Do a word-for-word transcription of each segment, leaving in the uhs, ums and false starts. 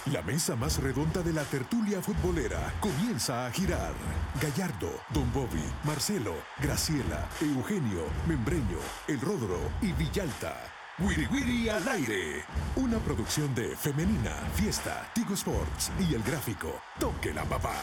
La mesa más redonda de la tertulia futbolera comienza a girar. Gallardo, Don Bobby, Marcelo, Graciela, Eugenio, Membreño, El Rodro y Villalta. Wiri Wiri al aire. Una producción de Femenina, Fiesta, Tigo Sports y El Gráfico. Toque la papá.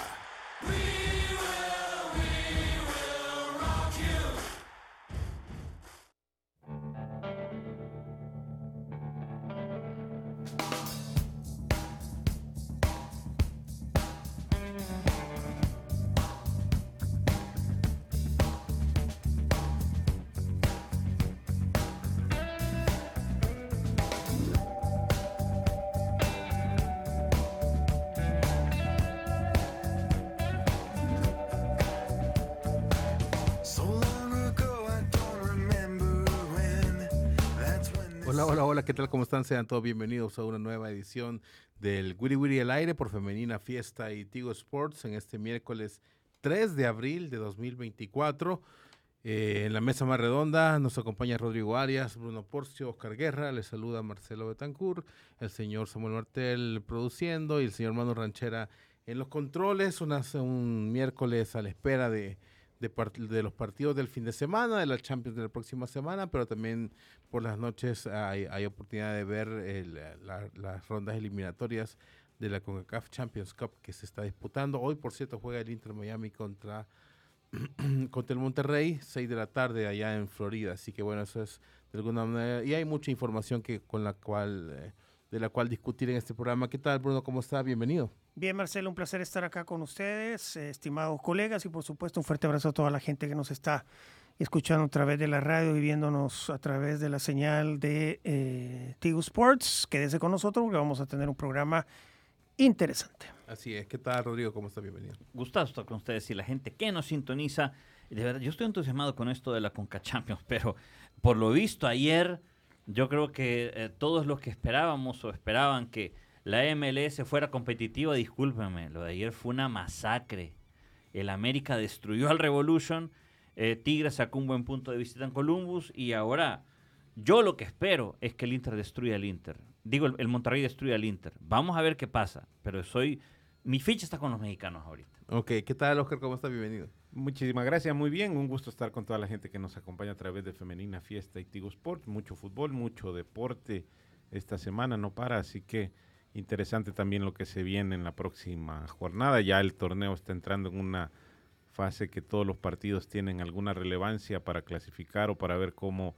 Hola, hola, hola, ¿qué tal? ¿Cómo están? Sean todos bienvenidos a una nueva edición del Wiri Wiri al aire por Femenina, Fiesta y Tigo Sports en este miércoles tres de abril de dos mil veinticuatro. Eh, en la mesa más redonda nos acompaña Rodrigo Arias, Bruno Porcio, Oscar Guerra, les saluda Marcelo Betancourt, el señor Samuel Martel produciendo y el señor Manu Ranchera en los controles. Una, un miércoles a la espera de... De, part- de los partidos del fin de semana, de la Champions de la próxima semana, pero también por las noches hay, hay oportunidad de ver el, la, las rondas eliminatorias de la CONCACAF Champions Cup que se está disputando. Hoy, por cierto, juega el Inter Miami contra, contra el Monterrey, seis de la tarde allá en Florida. Así que bueno, eso es de alguna manera, y hay mucha información que con la cual, eh, de la cual discutir en este programa. ¿Qué tal, Bruno? ¿Cómo está? Bienvenido. Bien, Marcelo, un placer estar acá con ustedes, eh, estimados colegas, y por supuesto un fuerte abrazo a toda la gente que nos está escuchando a través de la radio y viéndonos a través de la señal de eh, Tigo Sports. Quédese con nosotros porque vamos a tener un programa interesante. Así es. ¿Qué tal, Rodrigo? ¿Cómo está? Bienvenido. Gustazo estar con ustedes y la gente que nos sintoniza. De verdad, yo estoy entusiasmado con esto de la Conca Champions, pero por lo visto ayer, yo creo que eh, todos los que esperábamos o esperaban que la M L S fuera competitiva, discúlpenme, lo de ayer fue una masacre. El América destruyó al Revolution, eh, Tigres sacó un buen punto de visita en Columbus y ahora yo lo que espero es que el Inter destruya al Inter. Digo, el, el Monterrey destruya al Inter. Vamos a ver qué pasa, pero soy mi ficha está con los mexicanos ahorita. Ok, ¿qué tal, Oscar? ¿Cómo está? Bienvenido. Muchísimas gracias, muy bien, un gusto estar con toda la gente que nos acompaña a través de Femenina, Fiesta y Tigo Sport. Mucho fútbol, mucho deporte esta semana, no para, así que interesante también lo que se viene en la próxima jornada. Ya el torneo está entrando en una fase que todos los partidos tienen alguna relevancia para clasificar o para ver cómo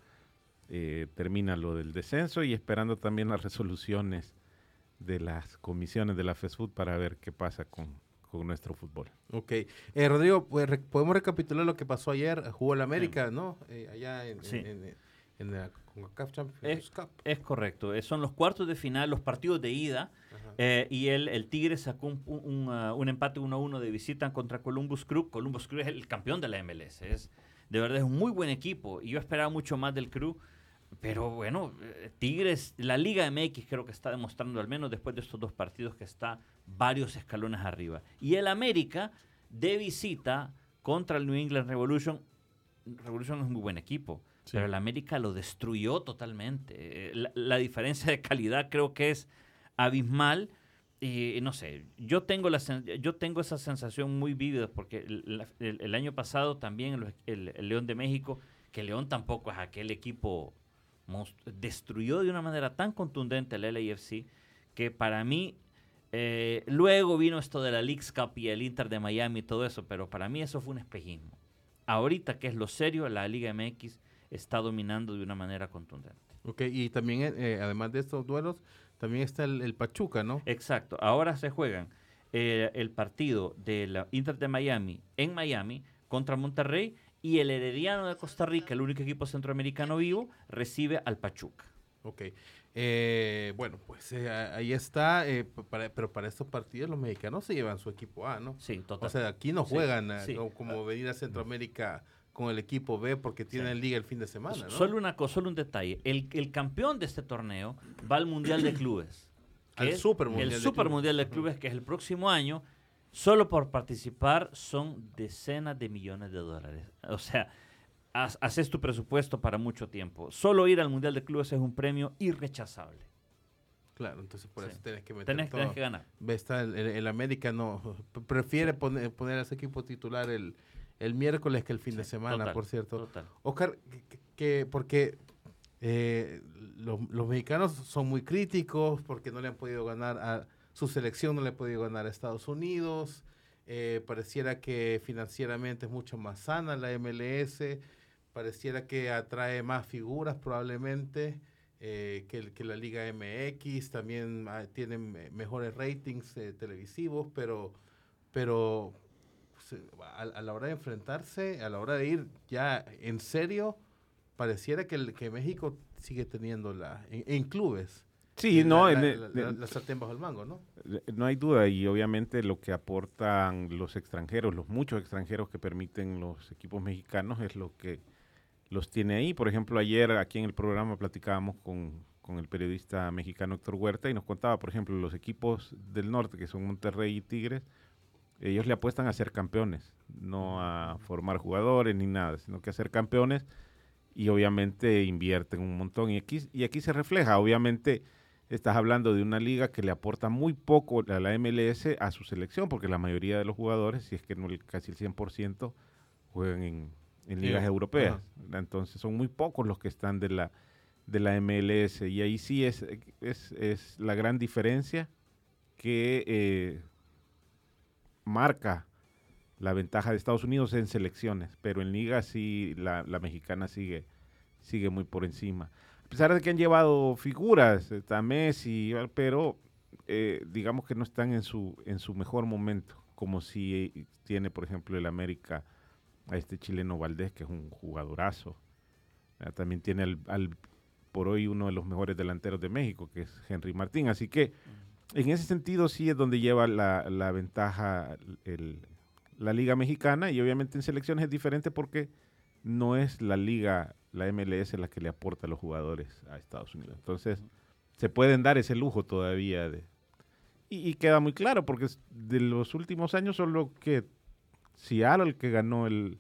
eh, termina lo del descenso y esperando también las resoluciones de las comisiones de la FESFUT para ver qué pasa con, con nuestro fútbol. Ok. Eh, Rodrigo, pues, re- podemos recapitular lo que pasó ayer. Jugó el América, sí. ¿no? Eh, allá en, sí. en, en, en la CONCACAF Champions es, Cup. Es correcto. Eh, son los cuartos de final, los partidos de ida. Eh, y el, el Tigre sacó un, un, uh, un empate uno a uno de visita contra Columbus Crew. Columbus Crew es el campeón de la M L S. Es, de verdad es un muy buen equipo. Y yo esperaba mucho más del Crew. Pero bueno, eh, Tigres, la Liga M X creo que está demostrando, al menos después de estos dos partidos, que está varios escalones arriba. Y el América, de visita contra el New England Revolution. Revolution es un muy buen equipo. Sí. Pero el América lo destruyó totalmente. La, la diferencia de calidad creo que es abismal. Y no sé, yo tengo, la, yo tengo esa sensación muy vívida porque el, el, el año pasado también el, el, el León de México, que León tampoco es aquel equipo, destruyó de una manera tan contundente el L A F C que para mí, eh, luego vino esto de la Leagues Cup y el Inter de Miami y todo eso, pero para mí eso fue un espejismo. Ahorita que es lo serio, la Liga M X está dominando de una manera contundente. Ok, y también, eh, además de estos duelos, también está el, el Pachuca, ¿no? Exacto. Ahora se juegan eh, el partido de la Inter de Miami en Miami contra Monterrey y el Herediano de Costa Rica, el único equipo centroamericano vivo, recibe al Pachuca. Ok. Eh, bueno, pues eh, ahí está, eh, para, pero para estos partidos los mexicanos se llevan su equipo A, ¿no? Sí, total. O sea, aquí no sí, juegan sí. como, como venir a Centroamérica con el equipo B porque tienen sí. liga el fin de semana, ¿no? Solo una cosa, solo un detalle. El, el campeón de este torneo va al Mundial de Clubes. Al Super Mundial El de Super Clubes. Mundial de Clubes, que es el próximo año. Solo por participar son decenas de millones de dólares. O sea, ha, haces tu presupuesto para mucho tiempo. Solo ir al Mundial de Clubes es un premio irrechazable. Claro, entonces por Sí. eso tenés que meter Tenés, todo. tenés que ganar. Está el, el, el América no prefiere poner, poner a ese equipo titular el, el miércoles que el fin Sí, de semana, total, por cierto. Total. Oscar, que, que porque eh, los, los mexicanos son muy críticos porque no le han podido ganar a su selección, no le ha podido ganar a Estados Unidos. Eh, pareciera que financieramente es mucho más sana la M L S, pareciera que atrae más figuras probablemente. Eh, que, que la Liga M X, también ah, tienen mejores ratings eh, televisivos, pero, pero pues, a, a la hora de enfrentarse, a la hora de ir ya en serio, pareciera que, el, que México sigue teniendo la en, en clubes. Sí, eh, no, la, en la, el- la, la, la sartén bajo el mango, ¿no? no hay duda, y obviamente lo que aportan los extranjeros, los muchos extranjeros que permiten los equipos mexicanos es lo que los tiene ahí. Por ejemplo, ayer aquí en el programa platicábamos con, con el periodista mexicano Héctor Huerta y nos contaba, por ejemplo, los equipos del norte, que son Monterrey y Tigres, ellos le apuestan a ser campeones, no a formar jugadores ni nada, sino que a ser campeones, y obviamente invierten un montón. Y aquí, y aquí se refleja, obviamente estás hablando de una liga que le aporta muy poco a la M L S a su selección, porque la mayoría de los jugadores, si es que no el, casi el cien por ciento, juegan en, en ligas Sí. europeas. Ajá. Entonces son muy pocos los que están de la, de la M L S. Y ahí sí es, es, es la gran diferencia que eh, marca la ventaja de Estados Unidos en selecciones, pero en liga sí la, la mexicana sigue, sigue muy por encima. A pesar de que han llevado figuras, está Messi, pero eh, digamos que no están en su, en su mejor momento, como si tiene, por ejemplo, el América a este chileno Valdés, que es un jugadorazo. Eh, también tiene al, al, por hoy uno de los mejores delanteros de México, que es Henry Martín. Así que en ese sentido sí es donde lleva la, la ventaja el, la Liga Mexicana, y obviamente en selecciones es diferente porque no es la Liga, la M L S, la que le aporta a los jugadores a Estados Unidos. Entonces se pueden dar ese lujo todavía de... Y, y queda muy claro porque de los últimos años solo que Seattle que ganó el...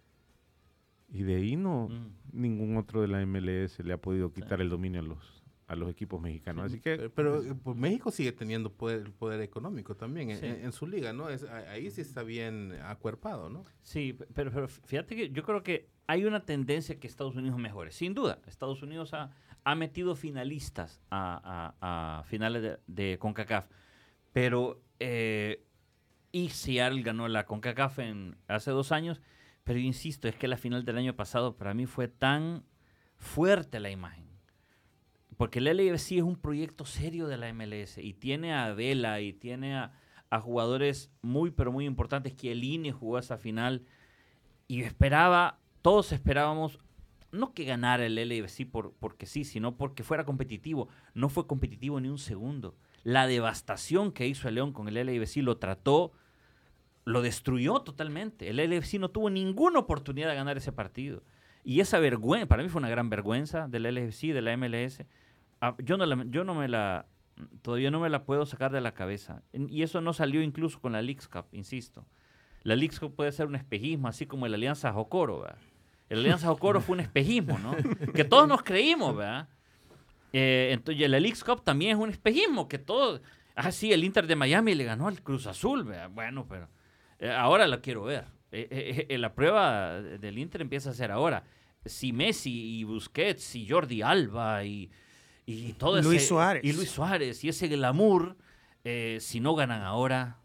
Y de ahí no, Mm. ningún otro de la M L S le ha podido quitar el dominio a los, a los equipos mexicanos. Así que... Pero, pero, eh, pues, México sigue teniendo poder, poder económico también en, Sí. en- en su liga, ¿no? Es, a- ahí sí está bien acuerpado, ¿no? Sí, p- pero, pero fíjate que yo creo que hay una tendencia que Estados Unidos mejore. Sin duda, Estados Unidos ha, ha metido finalistas a, a- a finales de, de CONCACAF. Pero, eh, y Seattle ganó la CONCACAF en, hace dos años. Pero yo insisto, es que la final del año pasado para mí fue tan fuerte la imagen. Porque el L A F C es un proyecto serio de la M L S y tiene a Vela y tiene a, a jugadores muy, pero muy importantes. Chiellini jugó esa final y esperaba, todos esperábamos, no que ganara el L A F C por, porque sí, sino porque fuera competitivo. No fue competitivo ni un segundo. La devastación que hizo el León con el L A F C lo trató, lo destruyó totalmente. El L A F C no tuvo ninguna oportunidad de ganar ese partido. Y esa vergüenza, para mí fue una gran vergüenza del L A F C, de la M L S. Ah, yo, no la, yo no me la, todavía no me la puedo sacar de la cabeza. En- Y eso no salió incluso con la Leagues Cup, insisto. La Leagues Cup puede ser un espejismo, así como el Alianza Jocoro, ¿verdad? El Alianza Jocoro fue un espejismo, ¿no? Que todos nos creímos, ¿verdad? Eh, entonces, la Leagues Cup también es un espejismo, que todos... Ah, sí, el Inter de Miami le ganó al Cruz Azul, ¿verdad? Bueno, pero eh, ahora la quiero ver. Eh, eh, eh, la prueba del Inter empieza a ser ahora. Si Messi y Busquets y Jordi Alba y, y todo ese... Luis Suárez. Y Luis Suárez y ese glamour, eh, si no ganan ahora,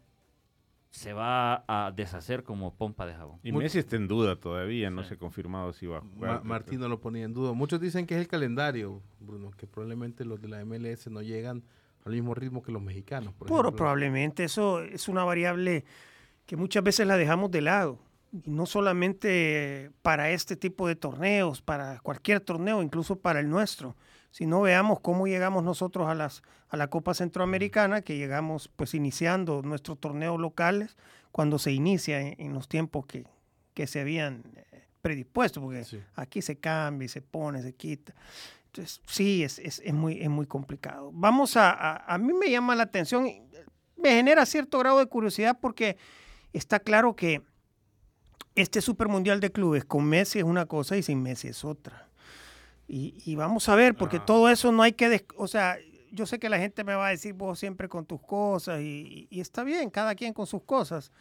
se va a deshacer como pompa de jabón. Y Muy- Messi está en duda todavía, no Sí. se ha confirmado si va a Ma- jugar. Martín no lo ponía en duda. Muchos dicen que es el calendario, Bruno, que probablemente los de la M L S no llegan al mismo ritmo que los mexicanos. Por Puro, ejemplo. probablemente. Eso es una variable que muchas veces la dejamos de lado. Y no solamente para este tipo de torneos, para cualquier torneo, incluso para el nuestro. Si no, veamos cómo llegamos nosotros a, las, a la Copa Centroamericana, que llegamos pues iniciando nuestros torneos locales cuando se inicia en, en los tiempos que, que se habían eh, predispuesto, porque Sí. aquí se cambia, se pone, se quita. Entonces, sí, es, es, es, muy, es muy complicado. Vamos a, a... A mí me llama la atención, me genera cierto grado de curiosidad porque está claro que este Super Mundial de Clubes con Messi es una cosa y sin Messi es otra. Y, y vamos a ver, porque Ah. todo eso no hay que... des- O sea, yo sé que la gente me va a decir vos siempre con tus cosas y, y está bien, cada quien con sus cosas,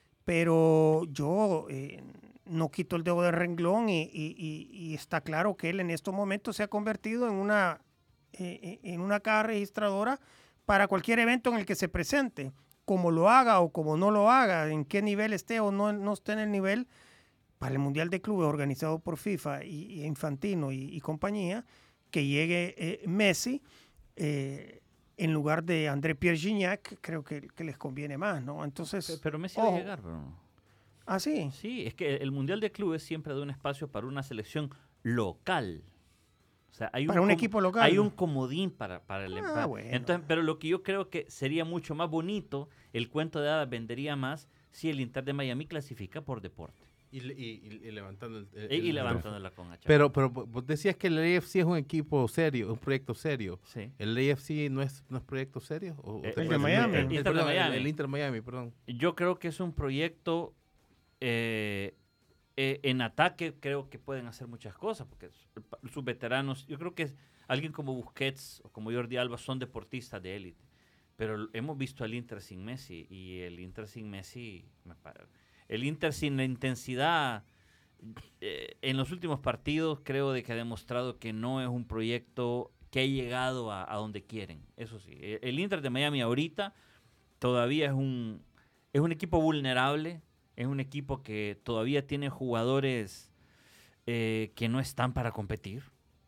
pero yo eh, no quito el dedo del renglón y, y, y, y está claro que él en estos momentos se ha convertido en una, eh, en una caja registradora para cualquier evento en el que se presente. Como lo haga o como no lo haga, en qué nivel esté o no, no esté en el nivel, para el Mundial de Clubes organizado por FIFA y, y Infantino y, y compañía, que llegue eh, Messi eh, en lugar de André Pierre Gignac, creo que, que les conviene más, ¿no? Entonces, Pero, pero Messi ojo. va a llegar, Bruno. ¿Ah, sí? Sí, es que el Mundial de Clubes siempre da un espacio para una selección local. O sea, hay Para un com- equipo local. Hay un comodín para, para el Ah, empate. bueno. Entonces, pero lo que yo creo que sería mucho más bonito, el cuento de hadas vendería más si el Inter de Miami clasifica por deporte. Y, y, y, y levantando el, el, Y, y el- levantándola con H. Pero, pero vos decías que el A F C es un equipo serio, un proyecto serio. Sí. ¿El A F C no es, no es proyecto serio? ¿O, o Eh, te el de parece? Miami. El, El Inter de perdón, el- Miami. el Inter Miami, perdón. Yo creo que es un proyecto eh, eh, en ataque, creo que pueden hacer muchas cosas, porque su- sus veteranos, yo creo que alguien como Busquets o como Jordi Alba son deportistas de élite, pero hemos visto al Inter sin Messi y el Inter sin Messi, me pa- el Inter sin la intensidad eh, en los últimos partidos creo de que ha demostrado que no es un proyecto que ha llegado a, a donde quieren, eso sí, el, el Inter de Miami ahorita todavía es un, es un equipo vulnerable, es un equipo que todavía tiene jugadores eh, que no están para competir.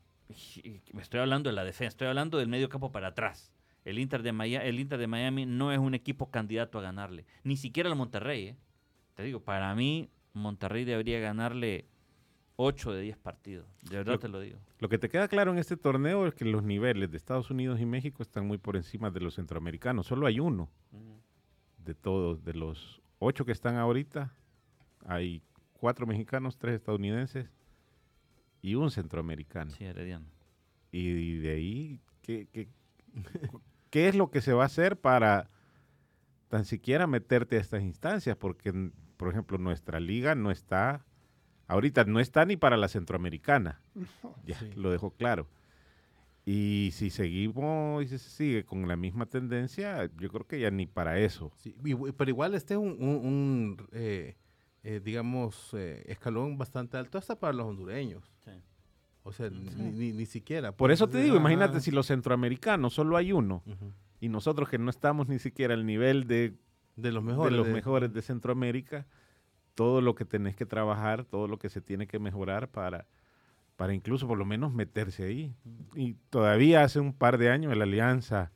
Y, y me estoy hablando de la defensa, estoy hablando del medio campo para atrás. El Inter de Miami, el Inter de Miami no es un equipo candidato a ganarle, ni siquiera el Monterrey. ¿eh? Te digo, para mí Monterrey debería ganarle ocho de diez partidos, de verdad Lo- te lo digo. Lo que te queda claro en este torneo es que los niveles de Estados Unidos y México están muy por encima de los centroamericanos. Solo hay uno de todos, de los ocho que están ahorita, hay cuatro mexicanos, tres estadounidenses y un centroamericano. Sí, Herediano. Y de ahí, ¿qué, qué, qué es lo que se va a hacer para tan siquiera meterte a estas instancias? Porque, por ejemplo, nuestra liga no está, ahorita no está ni para la centroamericana. Ya, Sí. lo dejo claro. Y si seguimos y se sigue con la misma tendencia, yo creo que ya ni para eso. Sí, y- pero igual este es un, un- un, eh, eh, digamos, eh, escalón bastante alto hasta para los hondureños. Sí. O sea, ni, ni, ni siquiera. Por eso te digo, Ajá. imagínate si los centroamericanos solo hay uno Ujú. y nosotros que no estamos ni siquiera al nivel de, De los de mejores. los de- mejores de Centroamérica, todo lo que tenés que trabajar, todo lo que se tiene que mejorar para, para incluso por lo menos meterse ahí. Y todavía hace un par de años la Alianza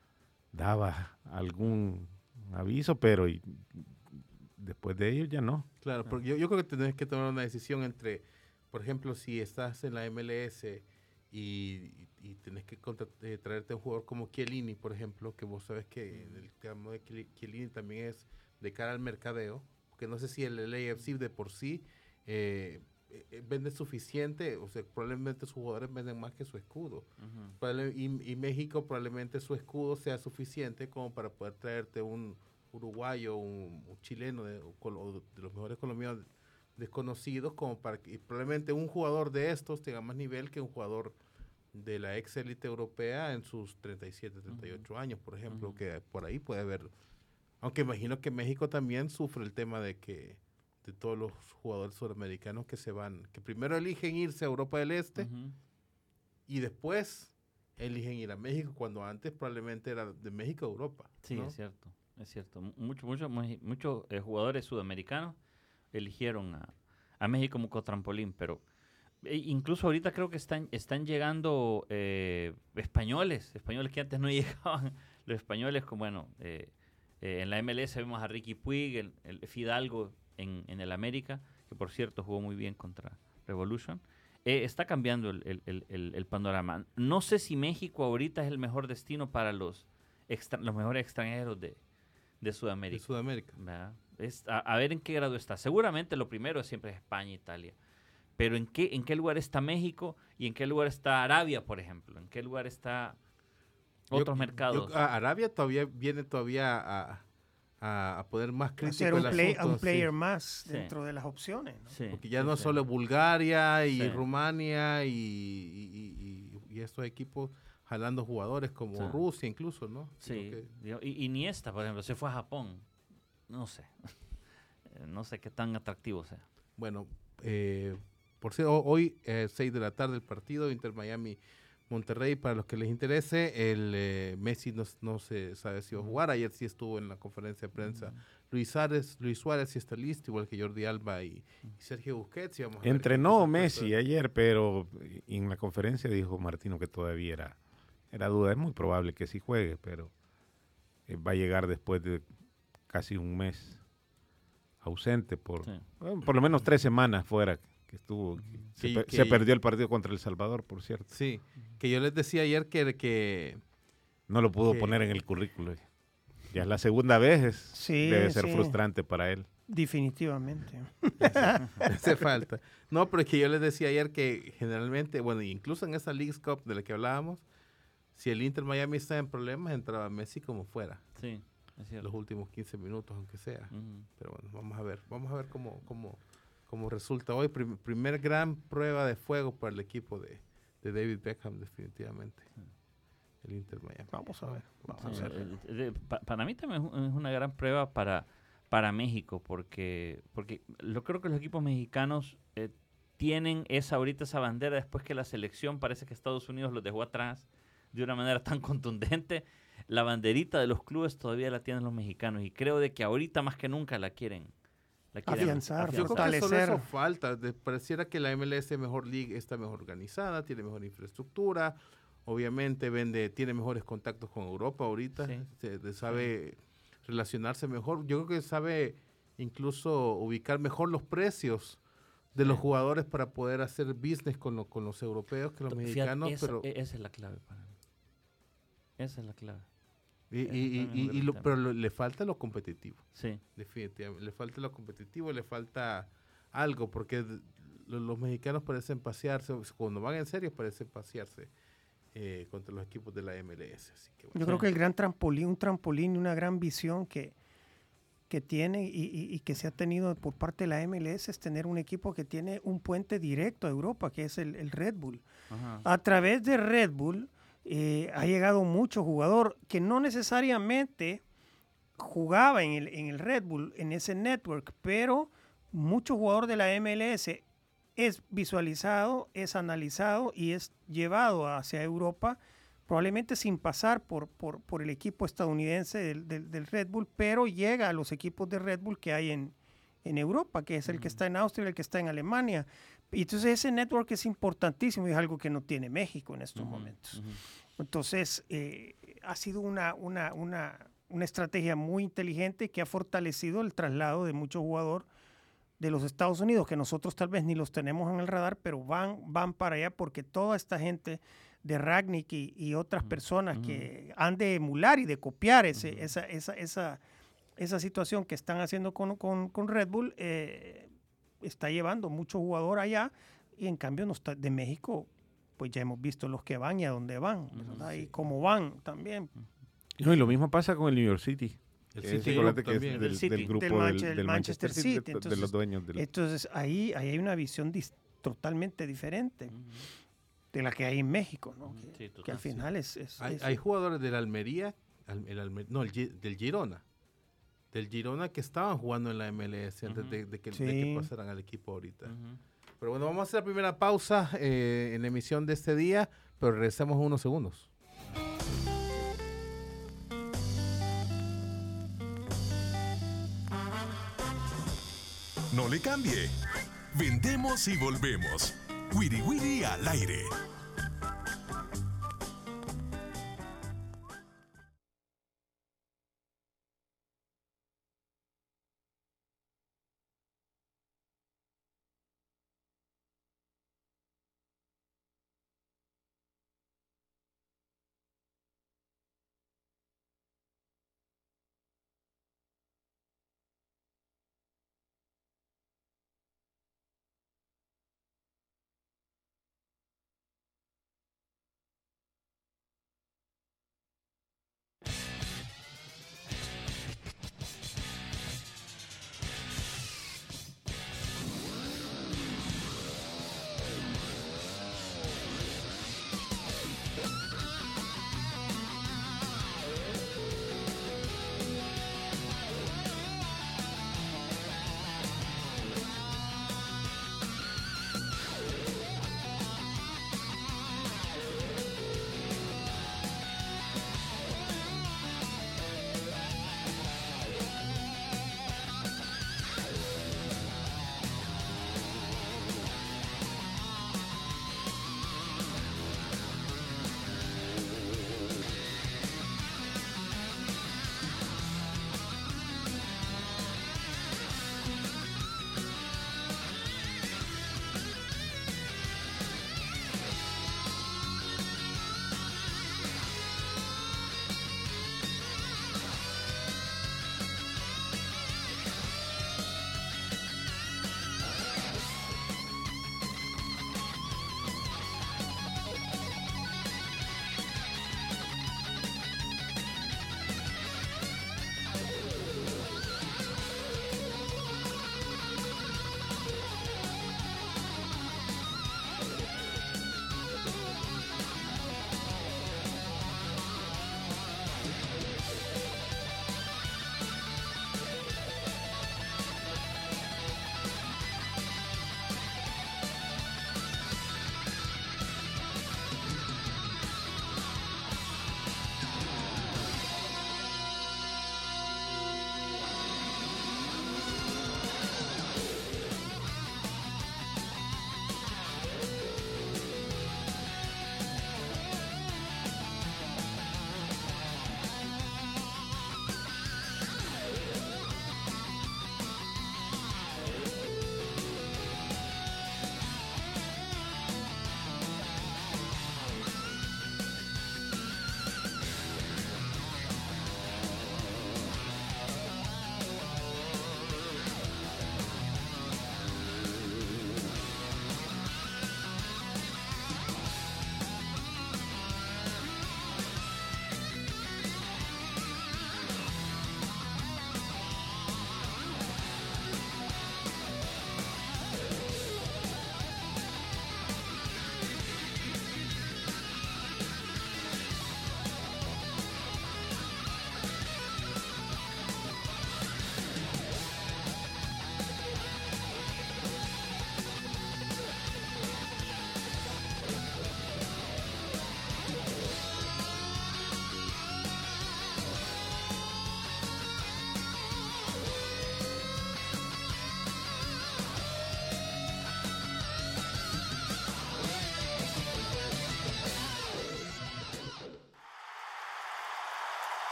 daba algún aviso, pero y- después de ello ya no. Claro, porque yo, yo creo que tenés que tomar una decisión entre, por ejemplo, si estás en la M L S y, y tenés que contra- eh, traerte a un jugador como Chiellini, por ejemplo, que vos sabes que el tema de Chiell- Chiellini también es de cara al mercadeo, porque no sé si el L A F C de por sí eh, eh, vende suficiente, o sea, probablemente sus jugadores venden más que su escudo. Ujú. Probable- y, y México probablemente su escudo sea suficiente como para poder traerte un uruguayo, un, un chileno de, o col- o de los mejores colombianos desconocidos, como para que y probablemente un jugador de estos tenga más nivel que un jugador de la ex élite europea en sus treinta y siete, treinta y ocho años, por ejemplo, Ujú. que por ahí puede haber. Aunque imagino que México también sufre el tema de que de todos los jugadores sudamericanos que se van, que primero eligen irse a Europa del Este Ujú. y después eligen ir a México, cuando antes probablemente era de México a Europa. Sí, ¿no? es cierto, es cierto. Muchos muchos muchos eh, jugadores sudamericanos eligieron a, a México como cotrampolín, pero e incluso ahorita creo que están, están llegando eh, españoles, españoles que antes no llegaban. Los españoles, como bueno, eh, eh, en la M L S vemos a Ricky Puig, el, el Fidalgo en, en el América, que por cierto jugó muy bien contra Revolution. Eh, está cambiando el, el, el, el, el panorama. No sé si México ahorita es el mejor destino para los, extra, los mejores extranjeros de, de De Sudamérica. Sudamérica. ¿Verdad? Es, a, a ver en qué grado está. Seguramente lo primero siempre es España, Italia. Pero ¿en qué, en qué lugar está México y en qué lugar está Arabia, por ejemplo? ¿En qué lugar está otros Yo- mercados? yo- a- Arabia todavía viene todavía a, a, a poner más Va a crítico ser un, el play- asunto, un player sí. más Sí. dentro de las opciones, ¿no? Sí, Porque ya sí, no sí. solo Bulgaria y Sí. Rumania y, y- y- y estos equipos jalando jugadores como Sí. Rusia incluso, ¿no? Sí, Creo que- digo, y Iniesta, por ejemplo, se fue a Japón. No sé. No sé qué tan atractivo sea. Bueno, eh, por cierto, hoy eh, seis de la tarde el partido Inter Miami Monterrey, para los que les interese. El eh, Messi no, no se sabe si va a jugar. Ayer sí estuvo en la conferencia de prensa Luis Suárez, Luis Suárez sí está listo, igual que Jordi Alba y, y Sergio Busquets. Y vamos a ver qué Entrenó pasa. Messi ayer, pero en la conferencia dijo Martino que todavía era, era duda. Es muy probable que sí juegue, pero eh, va a llegar después de casi un mes ausente por, Sí. bueno, por lo menos tres semanas fuera que estuvo. Se, Que- pe- que- se perdió el partido contra El Salvador, por cierto. Sí, que yo les decía ayer que, que No lo pudo que- poner en el currículo. Ya es la segunda vez, es- Sí, debe ser sí. frustrante para él. Definitivamente. hace falta. No, pero es que yo les decía ayer que generalmente, bueno, incluso en esa Leagues Cup de la que hablábamos, si el Inter Miami está en problemas, entraba Messi como fuera, Sí, es cierto. los últimos quince minutos, aunque sea. Ujú. Pero bueno, vamos a ver, vamos a ver cómo, cómo, cómo resulta hoy. Prim- primer gran prueba de fuego para el equipo de, de David Beckham, definitivamente. El Inter Miami. Vamos a ver. Vamos Sí, a ver. eh, de- pa- para mí también es un- es una gran prueba para, para México, porque, porque yo creo que los equipos mexicanos eh, tienen esa ahorita esa bandera después que la selección parece que Estados Unidos los dejó atrás de una manera tan contundente. La banderita de los clubes todavía la tienen los mexicanos y creo de que ahorita más que nunca la quieren, la quieren Afianzar, Yo creo que fortalecer. solo eso falta. De- pareciera que la M L S Mejor League está mejor organizada, tiene mejor infraestructura, obviamente vende, tiene mejores contactos con Europa ahorita, Sí. se- de- sabe relacionarse mejor. Yo creo que sabe incluso ubicar mejor los precios de los Sí. jugadores para poder hacer business con, lo- con los europeos que los Fíjate, mexicanos, esa, pero, e- esa es la clave para mí. Esa es la clave. y, ese y- y- también es un y- y gran lo- tema. pero lo- le falta lo competitivo. Sí. Definitivamente, le falta lo competitivo, le falta algo, porque d- lo- los mexicanos parecen pasearse, o sea, cuando van en serio parecen pasearse eh, contra los equipos de la M L S. Así que bueno. Yo creo que el gran trampolín, un trampolín y una gran visión que, que tiene y, y- y que se ha tenido por parte de la M L S es tener un equipo que tiene un puente directo a Europa, que es el, el Red Bull. Ajá. A través de Red Bull eh, ha llegado mucho jugador que no necesariamente jugaba en el, en el Red Bull, en ese network, pero mucho jugador de la M L S es visualizado, es analizado y es llevado hacia Europa, probablemente sin pasar por, por, por el equipo estadounidense del, del- del Red Bull, pero llega a los equipos de Red Bull que hay en, en Europa, que es el que está en Austria, el que está en Alemania. Y entonces ese network es importantísimo y es algo que no tiene México en estos Ujú, momentos. ujú. Entonces, eh, ha sido una, una, una, una estrategia muy inteligente que ha fortalecido el traslado de muchos jugadores de los Estados Unidos, que nosotros tal vez ni los tenemos en el radar, pero van, van para allá porque toda esta gente de Ragnick y, y otras personas que han de emular y de copiar ese, esa, esa, esa, esa situación que están haciendo con, con, con Red Bull, eh, está llevando mucho jugador allá y en cambio no está, de México, pues ya hemos visto los que van y a dónde van, ¿verdad? Y cómo van también. No, y lo mismo pasa con el New York City. El que City es, Group acuérdate que es también. del, Del City. del grupo Del del, Manche- del del Manchester, Manchester City, de- City, de, entonces, los dueños del... Entonces ahí, ahí hay una visión dis- totalmente diferente de la que hay en México, ¿no? Ujú, Que, sí, que total, al final es... es- Hay, es- hay jugadores del Almería, al- el Alme- no, el Gi- del Girona, del Girona que estaban jugando en la M L S antes Ujú. de, de que, de Sí. que pasaran al equipo ahorita. Ujú. Pero bueno, vamos a hacer la primera pausa eh, en la emisión de este día, pero regresamos en unos segundos. No le cambie. Vendemos y volvemos. Wiri Wiri al aire.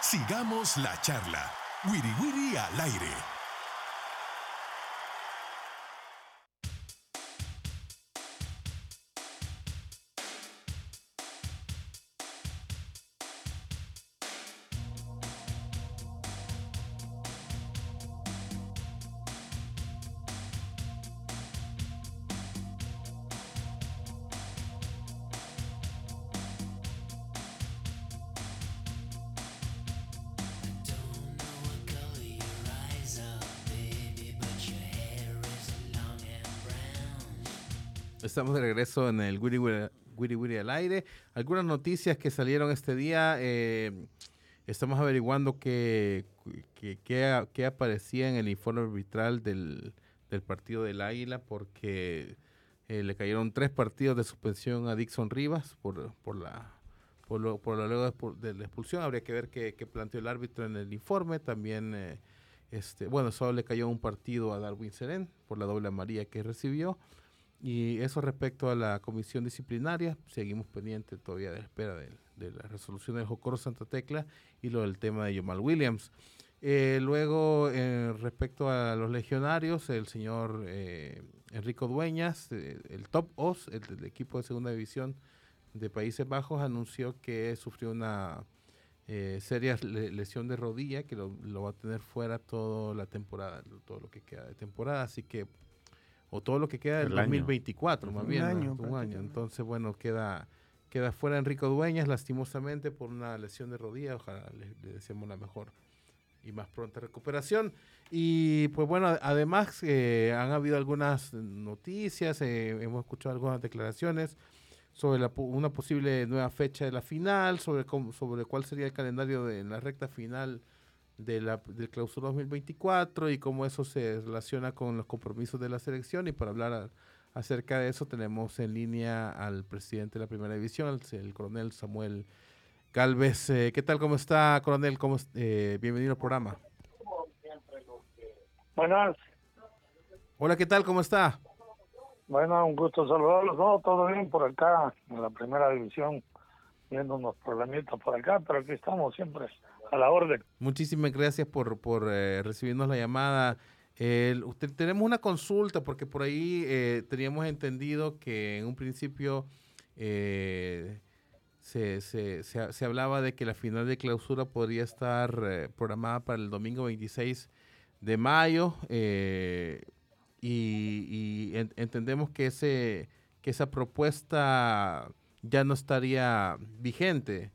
Sigamos la charla. Wiri Wiri al aire. Estamos de regreso en el Wiri Wiri, Wiri Wiri al aire. Algunas noticias que salieron este día. Eh, estamos averiguando qué que, que, que aparecía en el informe arbitral del, del partido del Águila, porque eh, le cayeron tres partidos de suspensión a Dixon Rivas por, por la por lo, por la luego de la expulsión. Habría que ver qué, qué planteó el árbitro en el informe. También, eh, este, bueno, solo le cayó un partido a Darwin Serén por la doble amarilla que recibió. Y eso respecto a la comisión disciplinaria, seguimos pendientes todavía de la espera de, de la resolución del Jocoro Santa Tecla y lo del tema de Jamal Williams. Eh, luego, eh, respecto a los legionarios, el señor eh, Enrico Dueñas, eh, el Top O S, el del equipo de segunda división de Países Bajos, anunció que sufrió una eh, seria le- lesión de rodilla, que lo, lo va a tener fuera toda la temporada, todo lo que queda de temporada, así que o todo lo que queda del El dos año. mil veinticuatro, más Un bien, ¿no? año, un año. prácticamente. Entonces, bueno, queda queda fuera Enrico Dueñas, lastimosamente, por una lesión de rodilla. Ojalá le, le deseamos la mejor y más pronta recuperación. Y, pues bueno, a- además, eh, han habido algunas noticias, eh, hemos escuchado algunas declaraciones sobre la, pu- una posible nueva fecha de la final, sobre, cómo- sobre cuál sería el calendario de en la recta final de la del clausura dos mil veinticuatro y cómo eso se relaciona con los compromisos de la selección. Y para hablar a- acerca de eso tenemos en línea al presidente de la primera división, el, el coronel Samuel Galvez. Eh, ¿qué tal? ¿Cómo está, coronel? ¿Cómo, es- eh, bienvenido al programa. Buenas, Hola, ¿qué tal? ¿Cómo está? bueno, un gusto saludarlos. No, todo bien por acá, en la primera división, viendo unos problemitas por acá, pero aquí estamos siempre a la orden. Muchísimas gracias por, por eh, recibirnos la llamada. El- usted, tenemos una consulta porque por ahí eh, teníamos entendido que en un principio eh, se, se, se, ha- se hablaba de que la final de clausura podría estar eh, programada para el domingo veintiséis de mayo eh, y, y en- entendemos que, ese, que esa propuesta ya no estaría vigente.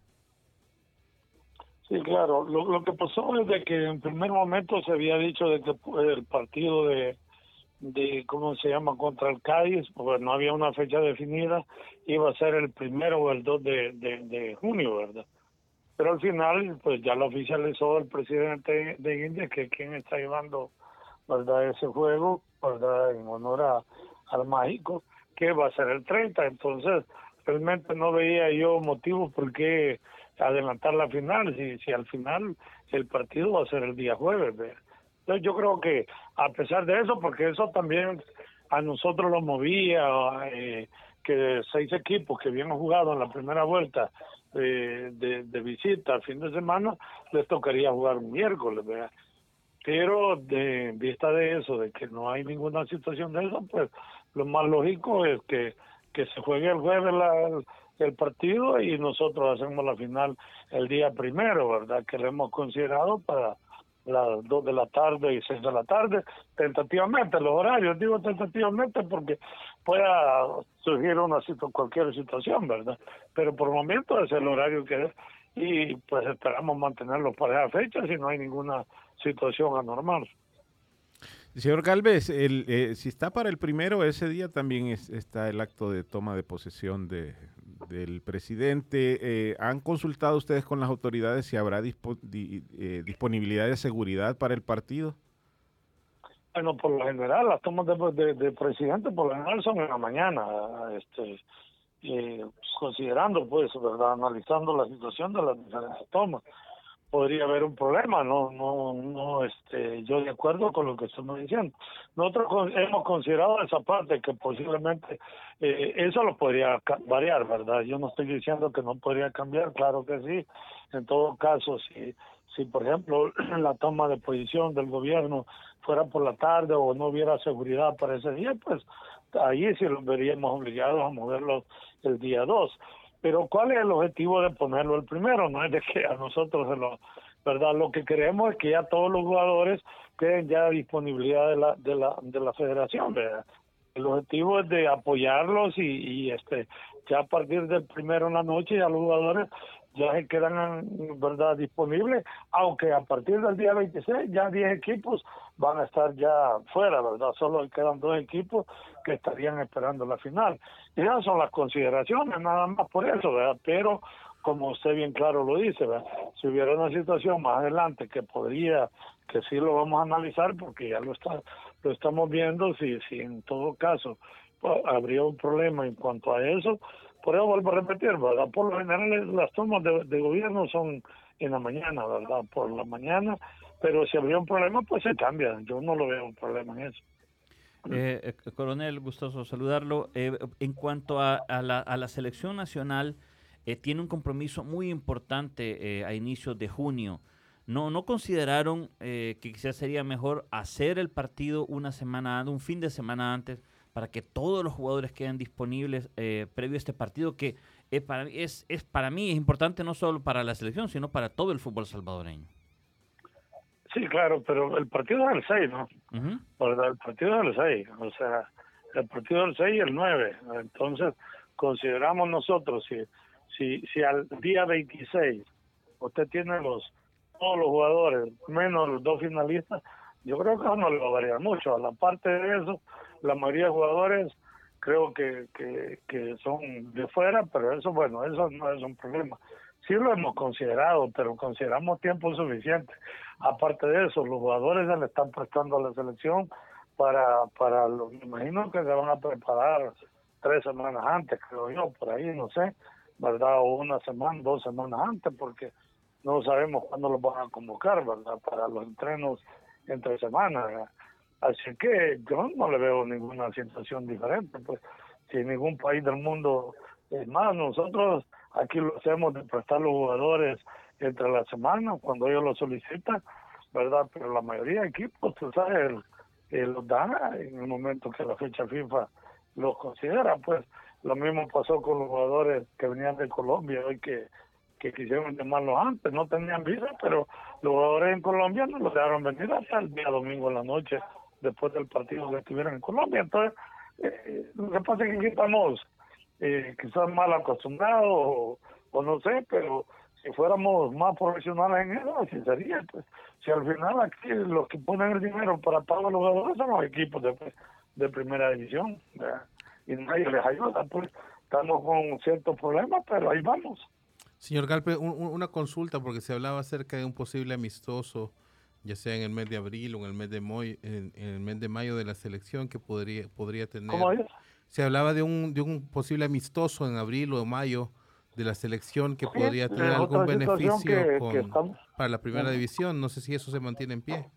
Sí, claro, lo, lo que pasó es de que en primer momento se había dicho de que el partido de, de ¿cómo se llama?, contra el Cádiz, pues no había una fecha definida, iba a ser el primero o el dos de, de, de junio, ¿verdad? Pero al final, pues ya lo oficializó el presidente de India, que es quien está llevando, ¿verdad?, ese juego, ¿verdad?, en honor a, al mágico, que va a ser el treinta. Entonces, realmente no veía yo motivos por qué adelantar la final, si, si al final el partido va a ser el día jueves. ¿Ve? Entonces, yo creo que a pesar de eso, porque eso también a nosotros lo movía, eh, que seis equipos que habían jugado en la primera vuelta eh, de, de visita al fin de semana, les tocaría jugar un miércoles, ¿verdad? Pero de vista de eso, de que no hay ninguna situación de eso, pues lo más lógico es que, que se juegue el jueves la, el partido y nosotros hacemos la final el día primero, ¿verdad? Que lo hemos considerado para las dos de la tarde y seis de la tarde, tentativamente los horarios, digo tentativamente porque pueda surgir una situ cualquier situación, ¿verdad? Pero por el momento es el horario que es y pues esperamos mantenerlo para esa fecha si no hay ninguna situación anormal. Señor Galvez, el, eh, si está para el primero, ese día también es, está el acto de toma de posesión de, del presidente. Eh, ¿Han consultado ustedes con las autoridades si habrá dispo, di, eh, disponibilidad de seguridad para el partido? Bueno, por lo general, las tomas de, de, de presidente por lo general son en la mañana, este, eh, considerando, pues, ¿verdad?, analizando la situación de las diferentes tomas. podría haber un problema, no, no, no, este, yo de acuerdo con lo que estamos diciendo. Nosotros con, hemos considerado esa parte que posiblemente eh, eso lo podría variar, ¿verdad? Yo no estoy diciendo que no podría cambiar, claro que sí. En todo caso, si, si por ejemplo la toma de posición del gobierno fuera por la tarde o no hubiera seguridad para ese día, pues ahí sí los veríamos obligados a moverlo el día dos. Pero ¿cuál es el objetivo de ponerlo el primero? No es de que a nosotros se lo, ¿verdad? Lo que queremos es que ya todos los jugadores queden ya a disponibilidad de la de la de la federación, ¿verdad? El objetivo es de apoyarlos y, y este ya a partir del primero en la noche ya los jugadores ya se quedan, ¿verdad?, disponibles, aunque a partir del día veintiséis ya diez equipos van a estar ya fuera, ¿verdad? Solo quedan dos equipos que estarían esperando la final. Y esas son las consideraciones, nada más por eso, ¿verdad? Pero, como usted bien claro lo dice, ¿verdad? Si hubiera una situación más adelante que podría, que sí lo vamos a analizar porque ya lo está lo estamos viendo, si, si en todo caso pues, habría un problema en cuanto a eso. Por eso vuelvo a repetir, ¿verdad? Por lo general las tomas de, de gobierno son en la mañana, ¿verdad? Por la mañana, pero si habría un problema, pues se cambia. Yo no lo veo un problema en eso. Eh, eh, coronel, gustoso saludarlo. Eh, en cuanto a, a, la, a la selección nacional, eh, tiene un compromiso muy importante eh, a inicios de junio. ¿No, no consideraron eh, que quizás sería mejor hacer el partido una semana antes, un fin de semana antes, para que todos los jugadores queden disponibles eh, previo a este partido que eh, para, es, es, para mí es importante no solo para la selección, sino para todo el fútbol salvadoreño? Sí, claro, pero el partido es el seis, ¿no? Uh-huh. ¿Verdad? El partido es el seis, o sea, el partido es el seis y el nueve. Entonces, consideramos nosotros, si si si al día veintiséis usted tiene los todos los jugadores, menos los dos finalistas, yo creo que eso no le va a variar mucho. A la parte de eso, la mayoría de jugadores creo que, que, que son de fuera, pero eso, bueno, eso no es un problema. Sí lo hemos considerado, pero consideramos tiempo suficiente. Aparte de eso, los jugadores se le están prestando a la selección para, para lo, me imagino que se van a preparar tres semanas antes, creo yo, por ahí, no sé, ¿verdad? O una semana, dos semanas antes, porque no sabemos cuándo los van a convocar, ¿verdad? Para los entrenos entre semanas, ¿verdad? Así que yo no le veo ninguna situación diferente, pues, si en ningún país del mundo es más, nosotros aquí lo hacemos de prestar los jugadores entre la semana, cuando ellos lo solicitan, ¿verdad? Pero la mayoría de equipos, tú sabes, eh, los dan en el momento que la fecha FIFA los considera, pues, lo mismo pasó con los jugadores que venían de Colombia hoy que que quisieron llamarlos antes, no tenían visa, pero los jugadores en Colombia no los dejaron venir hasta el día domingo en la noche, después del partido que estuvieron en Colombia. Entonces, eh, lo que pasa es que aquí estamos eh, quizás mal acostumbrados, o, o no sé, pero si fuéramos más profesionales en eso, así sería. Pues, si al final aquí los que ponen el dinero para pagar a los jugadores son los equipos de, de primera división, ¿verdad? Y nadie les ayuda, pues estamos con ciertos problemas, pero ahí vamos. Señor Galpe, un, una consulta, porque se hablaba acerca de un posible amistoso, ya sea en el mes de abril o en el mes de, moy, en, en el mes de mayo de la selección que podría podría tener. ¿Cómo es? Se hablaba de un de un posible amistoso en abril o mayo de la selección que podría sí, tener algún beneficio que, con, que estamos, para la primera sí. división. No sé si eso se mantiene en pie.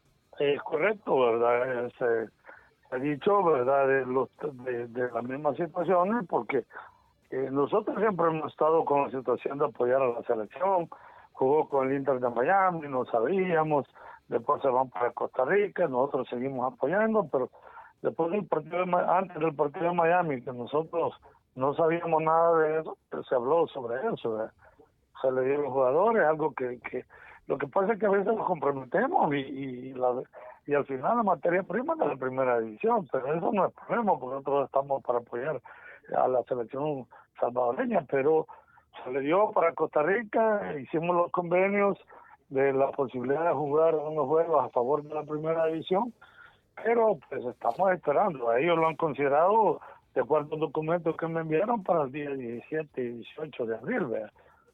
Es correcto, ¿verdad? Se ha dicho, ¿verdad? De, los, de, de las mismas situaciones, porque Eh, nosotros siempre hemos estado con la situación de apoyar a la selección. Jugó con el Inter de Miami, no sabíamos, después se van para Costa Rica, nosotros seguimos apoyando, pero después del partido de, antes del partido de Miami, que nosotros no sabíamos nada de eso, pues se habló sobre eso, ¿verdad? Se le dio a los jugadores, algo que, que lo que pasa es que a veces nos comprometemos y, y, la, y al final la materia prima es de la primera división, pero eso no es problema, porque nosotros estamos para apoyar a la selección salvadoreña, pero se le dio para Costa Rica, hicimos los convenios de la posibilidad de jugar unos juegos a favor de la primera división, pero pues estamos esperando, ellos lo han considerado de acuerdo al documento que me enviaron para el día diecisiete y dieciocho de abril, ¿verdad?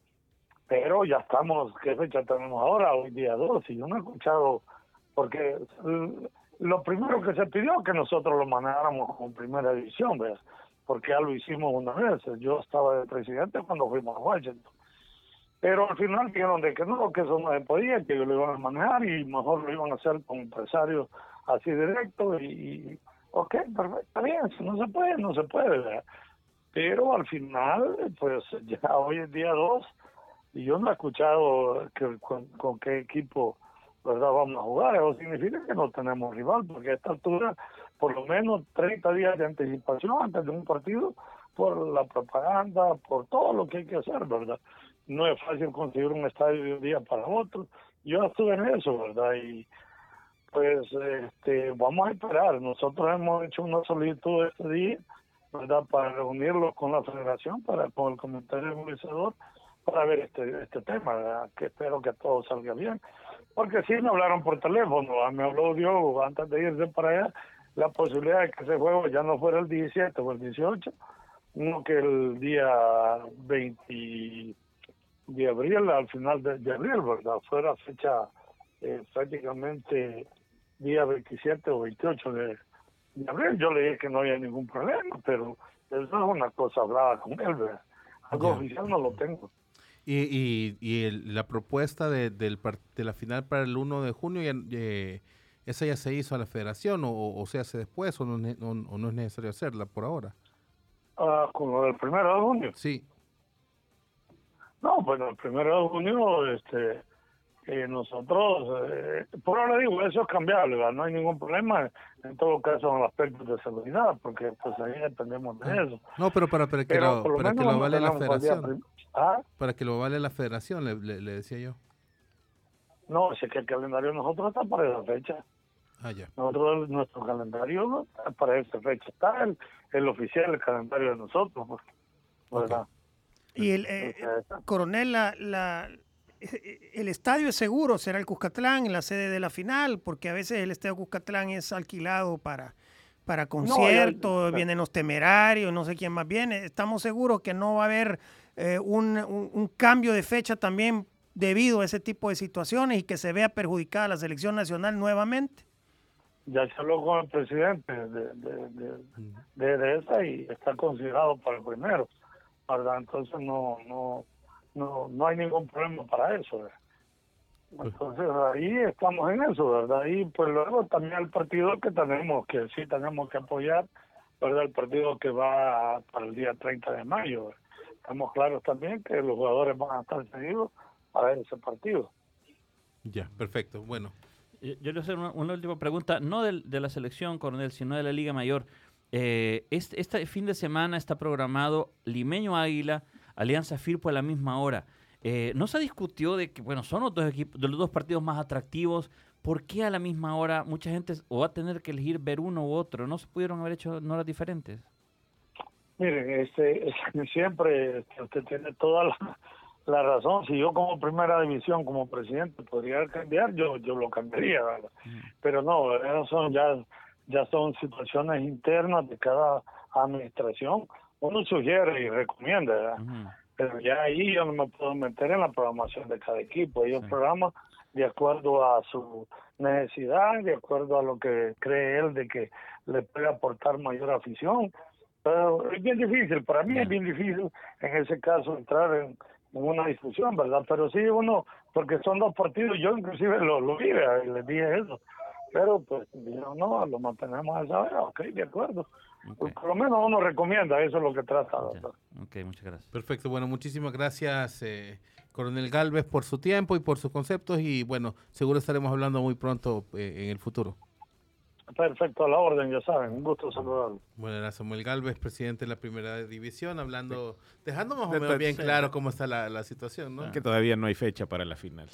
Pero ya estamos, ¿qué fecha tenemos ahora? Hoy día dos, y yo no he escuchado, porque lo primero que se pidió es que nosotros lo manejáramos con primera división, ¿verdad? Porque ya lo hicimos una vez, yo estaba de presidente cuando fuimos a Washington. Pero al final dijeron de que no, que eso no se podía, que ellos lo iban a manejar y mejor lo iban a hacer con empresarios así directos. Y, y ok, perfecto, está bien, si no se puede, no se puede, ¿verdad? Pero al final, pues ya hoy es día dos y yo no he escuchado que, con, con qué equipo, ¿verdad?, vamos a jugar. Eso significa que no tenemos rival, porque a esta altura, por lo menos treinta días de anticipación antes de un partido, por la propaganda, por todo lo que hay que hacer, ¿verdad? No es fácil conseguir un estadio de un día para otro. Yo estuve en eso, ¿verdad? Y pues este, vamos a esperar. Nosotros hemos hecho una solicitud este día, ¿verdad?, para reunirlos con la federación, para con el comité organizador, para ver este este tema, ¿verdad?, que espero que todo salga bien. Porque sí me hablaron por teléfono, me habló Diogo antes de irse para allá, la posibilidad de que ese juego ya no fuera el diecisiete o el dieciocho, no que el día veinte de abril, al final de, de abril, ¿verdad?, fuera fecha eh, prácticamente día veintisiete o veintiocho de, de abril. Yo le dije que no había ningún problema, pero eso es una cosa hablada con él, ¿verdad? Algo Ya. oficial no lo tengo. Y, y, y el- la propuesta de, del par- de la final para el uno de junio, ya, eh, ¿esa ya se hizo a la federación o, o se hace después o no, es ne- o- o no es necesario hacerla por ahora? Ah, con lo del primero de junio. Sí, No, bueno, el primero de junio, este, eh, nosotros, eh, por ahora digo, eso es cambiable, ¿verdad? No hay ningún problema, en todo caso, en los aspectos de seguridad, porque pues ahí dependemos de eso. no, pero para, para que Pero lo, por lo para que menos lo no avale la tenemos para el día federación, prim- Ah, para que lo avale la federación, le, le, le decía yo. no, es que el calendario de nosotros está para esa fecha. Ah, ya. Nosotros, nuestro calendario no está para esa fecha. Está el, el oficial, el calendario de nosotros, pues, ¿verdad? Y el eh, Entonces, coronel, la, la, eh, el estadio es seguro, será el Cuscatlán, la sede de la final, porque a veces el estadio Cuscatlán es alquilado para, para conciertos, ya- vienen los temerarios, no sé quién más viene. Estamos seguros que no va a haber eh, un, un, un cambio de fecha también debido a ese tipo de situaciones y que se vea perjudicada la selección nacional nuevamente. ya se habló con el presidente de, de, de, de, de esa y está considerado para el primero, ¿verdad? Entonces no no no no hay ningún problema para eso, ¿verdad? Entonces ahí estamos en eso, ¿verdad? Y pues luego también el partido que tenemos, que sí tenemos que apoyar, ¿verdad? El partido que va para el día treinta de mayo, ¿verdad? Estamos claros también que los jugadores van a estar seguidos para ese partido. Ya, perfecto. Bueno, Yo yo le voy a hacer una, una última pregunta, no del- de, la selección, coronel, sino de la Liga Mayor. Eh, este, este fin de semana está programado Limeño Águila, Alianza Firpo a la misma hora. Eh, ¿No se discutió de que, bueno, son los dos equipos, de los dos partidos más atractivos? ¿Por qué a la misma hora mucha gente o va a tener que elegir ver uno u otro? ¿No se pudieron haber hecho en horas diferentes? Miren, este, siempre este, usted tiene toda la, la razón. Si yo como primera división, como presidente, podría cambiar, yo yo lo cambiaría, ¿verdad? Pero no, esas son ya ya son situaciones internas de cada administración. Uno sugiere y recomienda, ¿verdad? Ujú. Pero ya ahí yo no me puedo meter en la programación de cada equipo. Ellos Sí. programan de acuerdo a su necesidad, de acuerdo a lo que cree él de que le puede aportar mayor afición. Pero es bien difícil, para mí Ya. es bien difícil en ese caso entrar en, en una discusión, ¿verdad? Pero sí uno, porque son dos partidos, yo inclusive lo, lo vi, ¿verdad? Y les dije eso. Pero pues dijeron, no, lo mantenemos a esa hora, ok, de acuerdo. Ok. Por lo menos uno recomienda, eso es lo que trata, Ya. ¿verdad? Ok, muchas gracias. perfecto. Bueno, muchísimas gracias, eh, coronel Galvez, por su tiempo y por sus conceptos. Y bueno, seguro estaremos hablando muy pronto eh, en el futuro. Perfecto, a la orden, ya saben, un gusto saludarlos. Bueno, era Samuel Galvez, presidente de la primera división, hablando, dejando más o De- menos de- bien sí. claro cómo está la, la situación, ¿no? Que todavía no hay fecha para la final.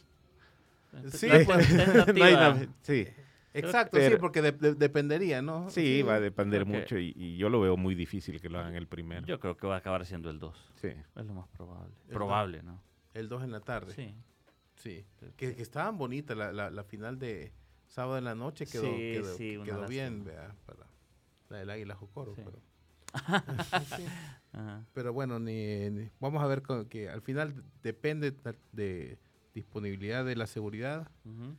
Sí, La tentativa. No hay una- sí, exacto, Pero- sí, porque de- de- dependería, ¿no? sí, va a depender creo que- mucho y, y yo lo veo muy difícil que lo hagan el primero. Yo creo que va a acabar siendo el dos. Sí. Es lo más probable. El Probable, ¿no? El dos en la tarde. Sí. Sí, que, que estaban bonitas la, la, la final de sábado en la noche, quedó, Sí, quedó, sí, una quedó lástima. bien, ¿verdad? Para la del Águila Jocoro, Sí. pero, sí. Ajá. Pero bueno, ni, ni- vamos a ver con, que al final depende de, de disponibilidad de la seguridad Ujú.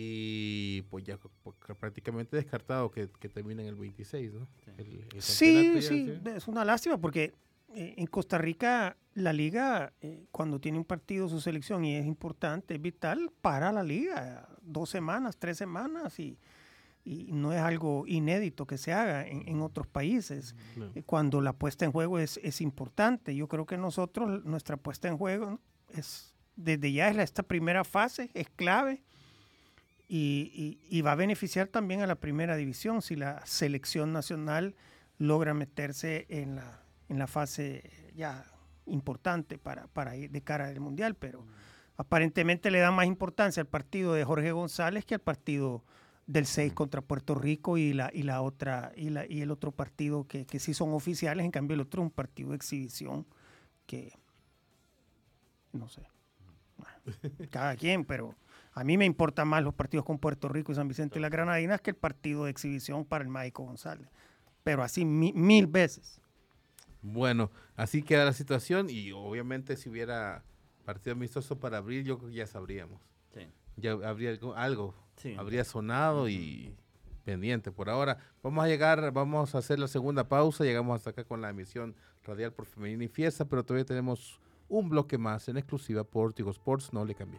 y pues ya pues, prácticamente descartado que, que termine en el veintiséis, ¿no? El- el Sí, campeonato ya, sí, es una lástima porque eh, en Costa Rica la liga, eh, cuando tiene un partido su selección y es importante, es vital, para la liga dos semanas, tres semanas y, y no es algo inédito que se haga en, en otros países. No. Eh, cuando la puesta en juego es, es importante. Yo creo que nosotros, nuestra puesta en juego es, desde ya es la, esta primera fase, es clave y, y, y va a beneficiar también a la primera división si la selección nacional logra meterse en la, en la fase ya importante para, para ir de cara al Mundial, pero mm. aparentemente le da más importancia al partido de Jorge González que al partido del seis mm. contra Puerto Rico y la y la otra y la y el otro partido que, que sí son oficiales, en cambio el otro es un partido de exhibición que no sé, cada quien, pero a mí me importan más los partidos con Puerto Rico y San Vicente y las Granadinas que el partido de exhibición para el Mágico González, pero así mi, mil veces. Bueno, así queda la situación y obviamente si hubiera partido amistoso para abril, yo creo que ya sabríamos. Sí. Ya habría algo, algo sí. habría sonado y pendiente. Por ahora vamos a llegar, vamos a hacer la segunda pausa, llegamos hasta acá con la emisión radial por Femenina y Fiesta, pero todavía tenemos un bloque más en exclusiva por Tigo Sports, no le cambié.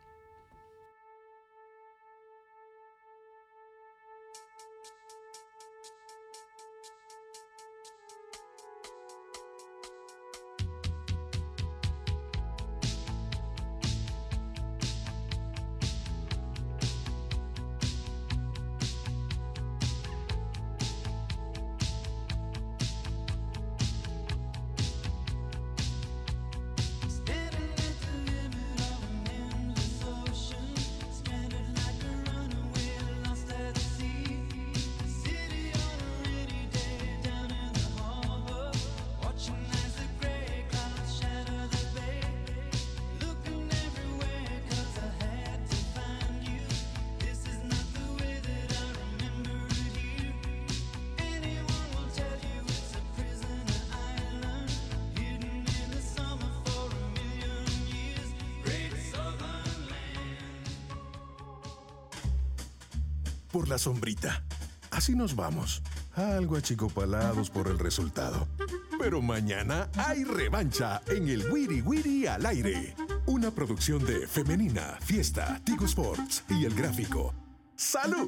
Por la sombrita. Así nos vamos. Algo achicopalados por el resultado. Pero mañana hay revancha en el Wiri Wiri al aire. Una producción de Femenina, Fiesta, Tigo Sports y El Gráfico. ¡Salud!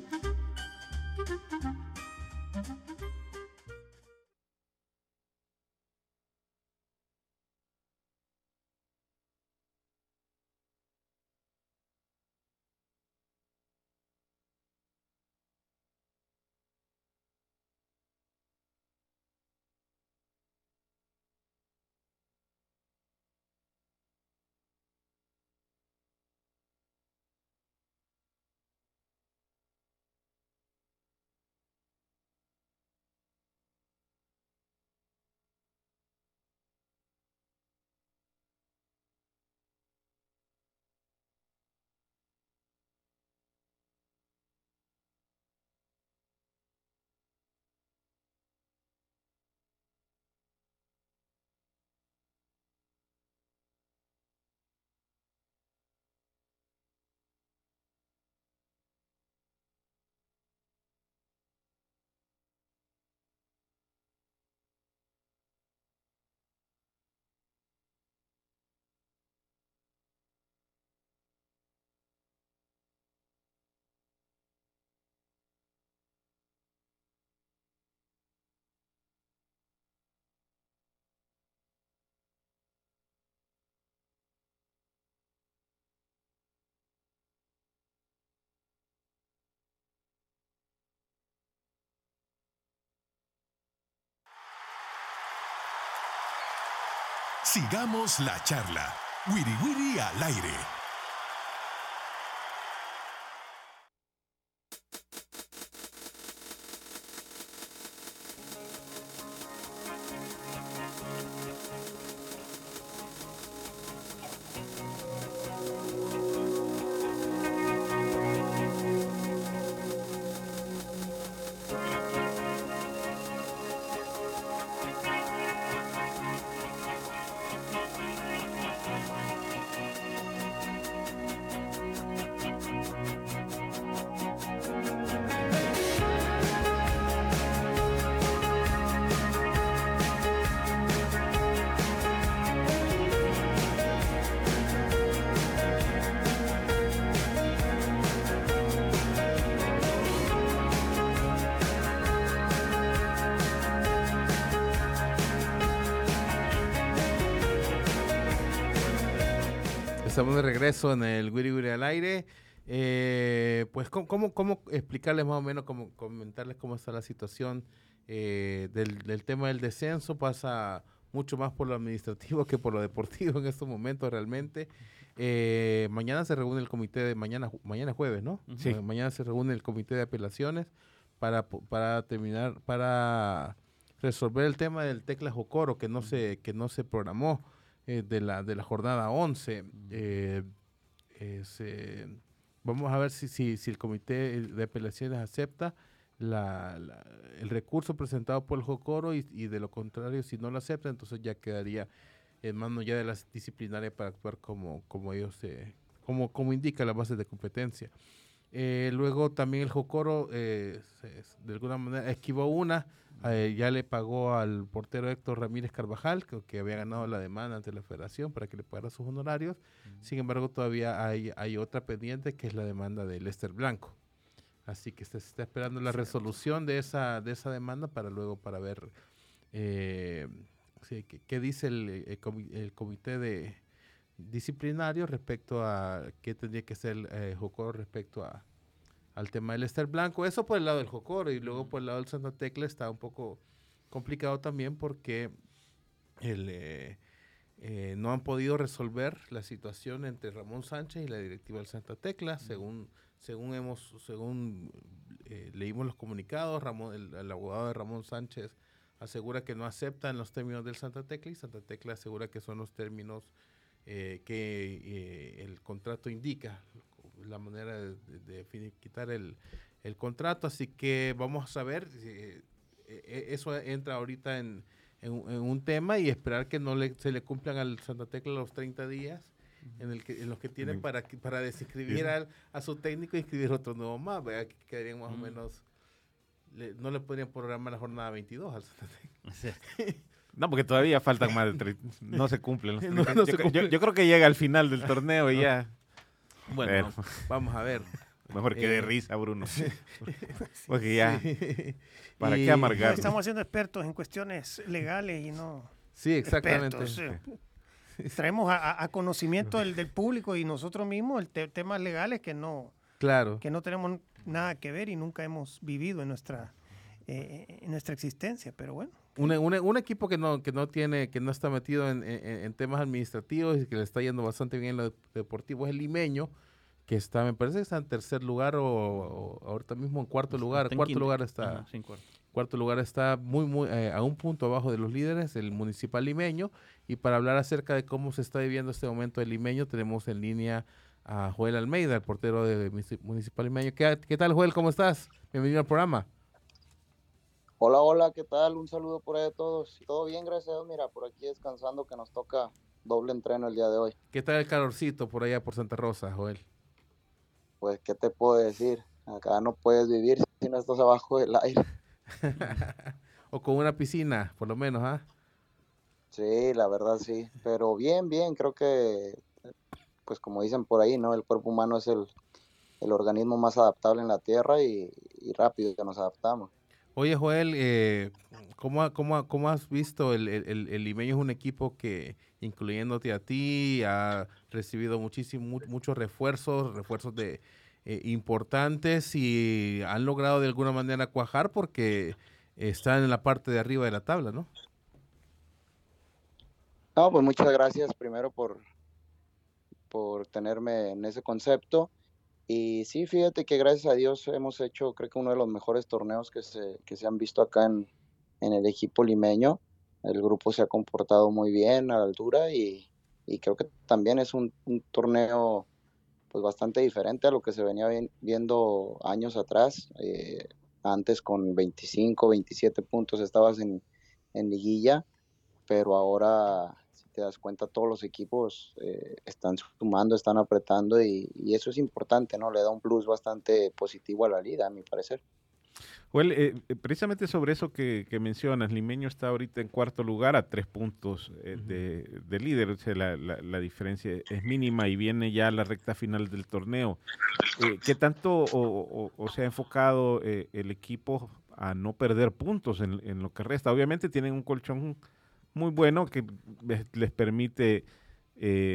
Sigamos la charla. Wiri Wiri al aire. estamos de regreso en el Wiri Wiri al aire. Eh, pues, ¿cómo, cómo, cómo explicarles más o menos, cómo comentarles cómo está la situación eh, del, del tema del descenso? Pasa mucho más por lo administrativo que por lo deportivo en estos momentos realmente. Eh, mañana se reúne el comité de, mañana, mañana jueves, ¿no? Sí. Ma- Mañana se reúne el comité de apelaciones para, para terminar, para resolver el tema del Tecla Jocoro que no se, que no se programó eh, de la, de la jornada once. Eh, eh, se, vamos a ver si, si, si el comité de apelaciones acepta la, la, el recurso presentado por el Jocoro y, y de lo contrario, si no lo acepta, entonces ya quedaría en manos ya de las disciplinarias para actuar como, como ellos, eh, como, como indica la base de competencia. Eh, luego también el Jocoro eh, se, de alguna manera esquivó una, eh, ya le pagó al portero Héctor Ramírez Carvajal, que, que había ganado la demanda ante la federación para que le pagara sus honorarios. Uh-huh. Sin embargo, todavía hay, hay otra pendiente que es la demanda de Lester Blanco. Así que se está esperando la resolución de esa, de esa demanda para luego para ver eh, sí, qué, qué dice el, el, comi- el comité de disciplinario respecto a qué tendría que ser el eh, Jocoro respecto a al tema del Lester Blanco. Eso por el lado del Jocoro, y luego por el lado del Santa Tecla está un poco complicado también porque el, eh, eh, no han podido resolver la situación entre Ramón Sánchez y la directiva del Santa Tecla, uh-huh. según según hemos según eh, leímos los comunicados. Ramón, el, el abogado de Ramón Sánchez asegura que no aceptan los términos del Santa Tecla, y Santa Tecla asegura que son los términos eh, que eh, el contrato indica, la manera de, de, de definir, quitar el, el contrato. Así que vamos a ver, eh, eh, eso entra ahorita en, en, en un tema, y esperar que no le, se le cumplan al Santa Tecla los treinta días en, el que, en los que tienen para, para desinscribir al, a su técnico y inscribir otro nuevo más, ¿verdad? Que quedarían más mm. o menos, le, no le podrían programar la jornada veintidós al Santa Tecla. No, porque todavía faltan más de treinta, no se cumplen los no, no yo, se cumple. yo, yo creo que llega al final del torneo y ya. Bueno, Pero, vamos a ver. Mejor que eh, de risa, Bruno. Porque ya, sí. ¿para y, qué amargar? Estamos siendo expertos en cuestiones legales y no Sí, exactamente. Expertos, sí. Traemos a, a conocimiento del, del público y nosotros mismos el te, temas legales que no, claro. que no tenemos nada que ver y nunca hemos vivido en nuestra, eh, en nuestra existencia, pero bueno. Un, un, un equipo que no que no tiene que no está metido en, en, en temas administrativos y que le está yendo bastante bien en lo deportivo es el Limeño, que está, me parece que está en tercer lugar o, o ahorita mismo en cuarto lugar. Cuarto quinto. lugar está. Ajá, sí, cuarto. cuarto lugar está muy muy eh, a un punto abajo de los líderes, el Municipal Limeño. Y para hablar acerca de cómo se está viviendo este momento el Limeño, tenemos en línea a Joel Almeida, el portero de Municipal Limeño. ¿Qué, qué tal, Joel? ¿Cómo estás? Bienvenido al programa. Hola, hola, ¿qué tal? Un saludo por ahí a todos. Todo bien, gracias a Dios. Mira, por aquí descansando, que nos toca doble entreno el día de hoy. ¿Qué tal el calorcito por allá por Santa Rosa, Joel? Pues, ¿qué te puedo decir? Acá no puedes vivir si no estás abajo del aire. O con una piscina, por lo menos, ¿ah? ¿eh? Sí, la verdad sí. Pero bien, bien, creo que, pues como dicen por ahí, ¿no? El cuerpo humano es el, el organismo más adaptable en la Tierra y, y rápido que nos adaptamos. Oye, Joel, eh, ¿cómo, cómo, ¿cómo has visto? El, el, el Limeño es un equipo que, incluyéndote a ti, ha recibido muchísimo, muchos refuerzos, refuerzos de eh, importantes, y han logrado de alguna manera cuajar porque están en la parte de arriba de la tabla, ¿no? No, pues muchas gracias primero por, por tenerme en ese concepto. Y sí, fíjate que gracias a Dios hemos hecho, creo que uno de los mejores torneos que se, que se han visto acá en, en el equipo limeño. El grupo se ha comportado muy bien a la altura y, y creo que también es un, un torneo pues bastante diferente a lo que se venía vi- viendo años atrás. Eh, antes con veinticinco, veintisiete puntos estabas en, en liguilla, pero ahora, si te das cuenta, todos los equipos eh, están sumando, están apretando y, y eso es importante, ¿no? Le da un plus bastante positivo a la liga, a mi parecer. Well, eh, precisamente sobre eso que, que mencionas, Limeño está ahorita en cuarto lugar a tres puntos eh, uh-huh. de, de líder, o sea, la, la, la diferencia es mínima y viene ya la recta final del torneo. Eh, ¿Qué tanto o, o, o se ha enfocado eh, el equipo a no perder puntos en, en lo que resta? Obviamente tienen un colchón muy bueno que les permite eh,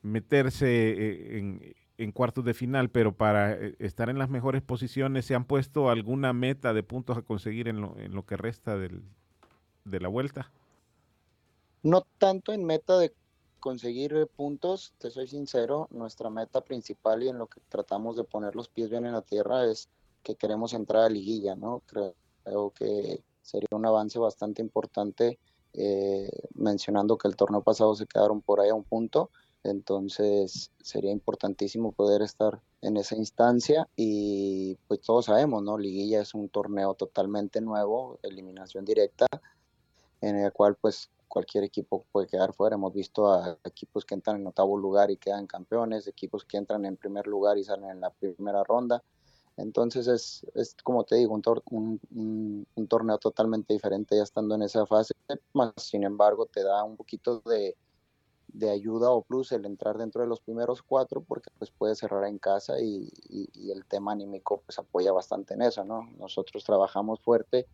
meterse eh, en, en cuartos de final, pero para eh, estar en las mejores posiciones, ¿se han puesto alguna meta de puntos a conseguir en lo, en lo que resta del, de la vuelta? No tanto en meta de conseguir eh, puntos, te soy sincero, nuestra meta principal y en lo que tratamos de poner los pies bien en la tierra es que queremos entrar a liguilla, ¿no? Creo, creo que sería un avance bastante importante, eh, mencionando que el torneo pasado se quedaron por ahí a un punto, entonces sería importantísimo poder estar en esa instancia y pues todos sabemos, ¿no? Liguilla es un torneo totalmente nuevo, eliminación directa, en el cual pues cualquier equipo puede quedar fuera. Hemos visto a equipos que entran en octavo lugar y quedan campeones, equipos que entran en primer lugar y salen en la primera ronda. Entonces es, es como te digo, un, tor un, un, un torneo totalmente diferente ya estando en esa fase, más sin embargo te da un poquito de, de ayuda o plus el entrar dentro de los primeros cuatro porque pues puedes cerrar en casa y, y, y el tema anímico pues apoya bastante en eso, ¿no? Nosotros trabajamos fuerte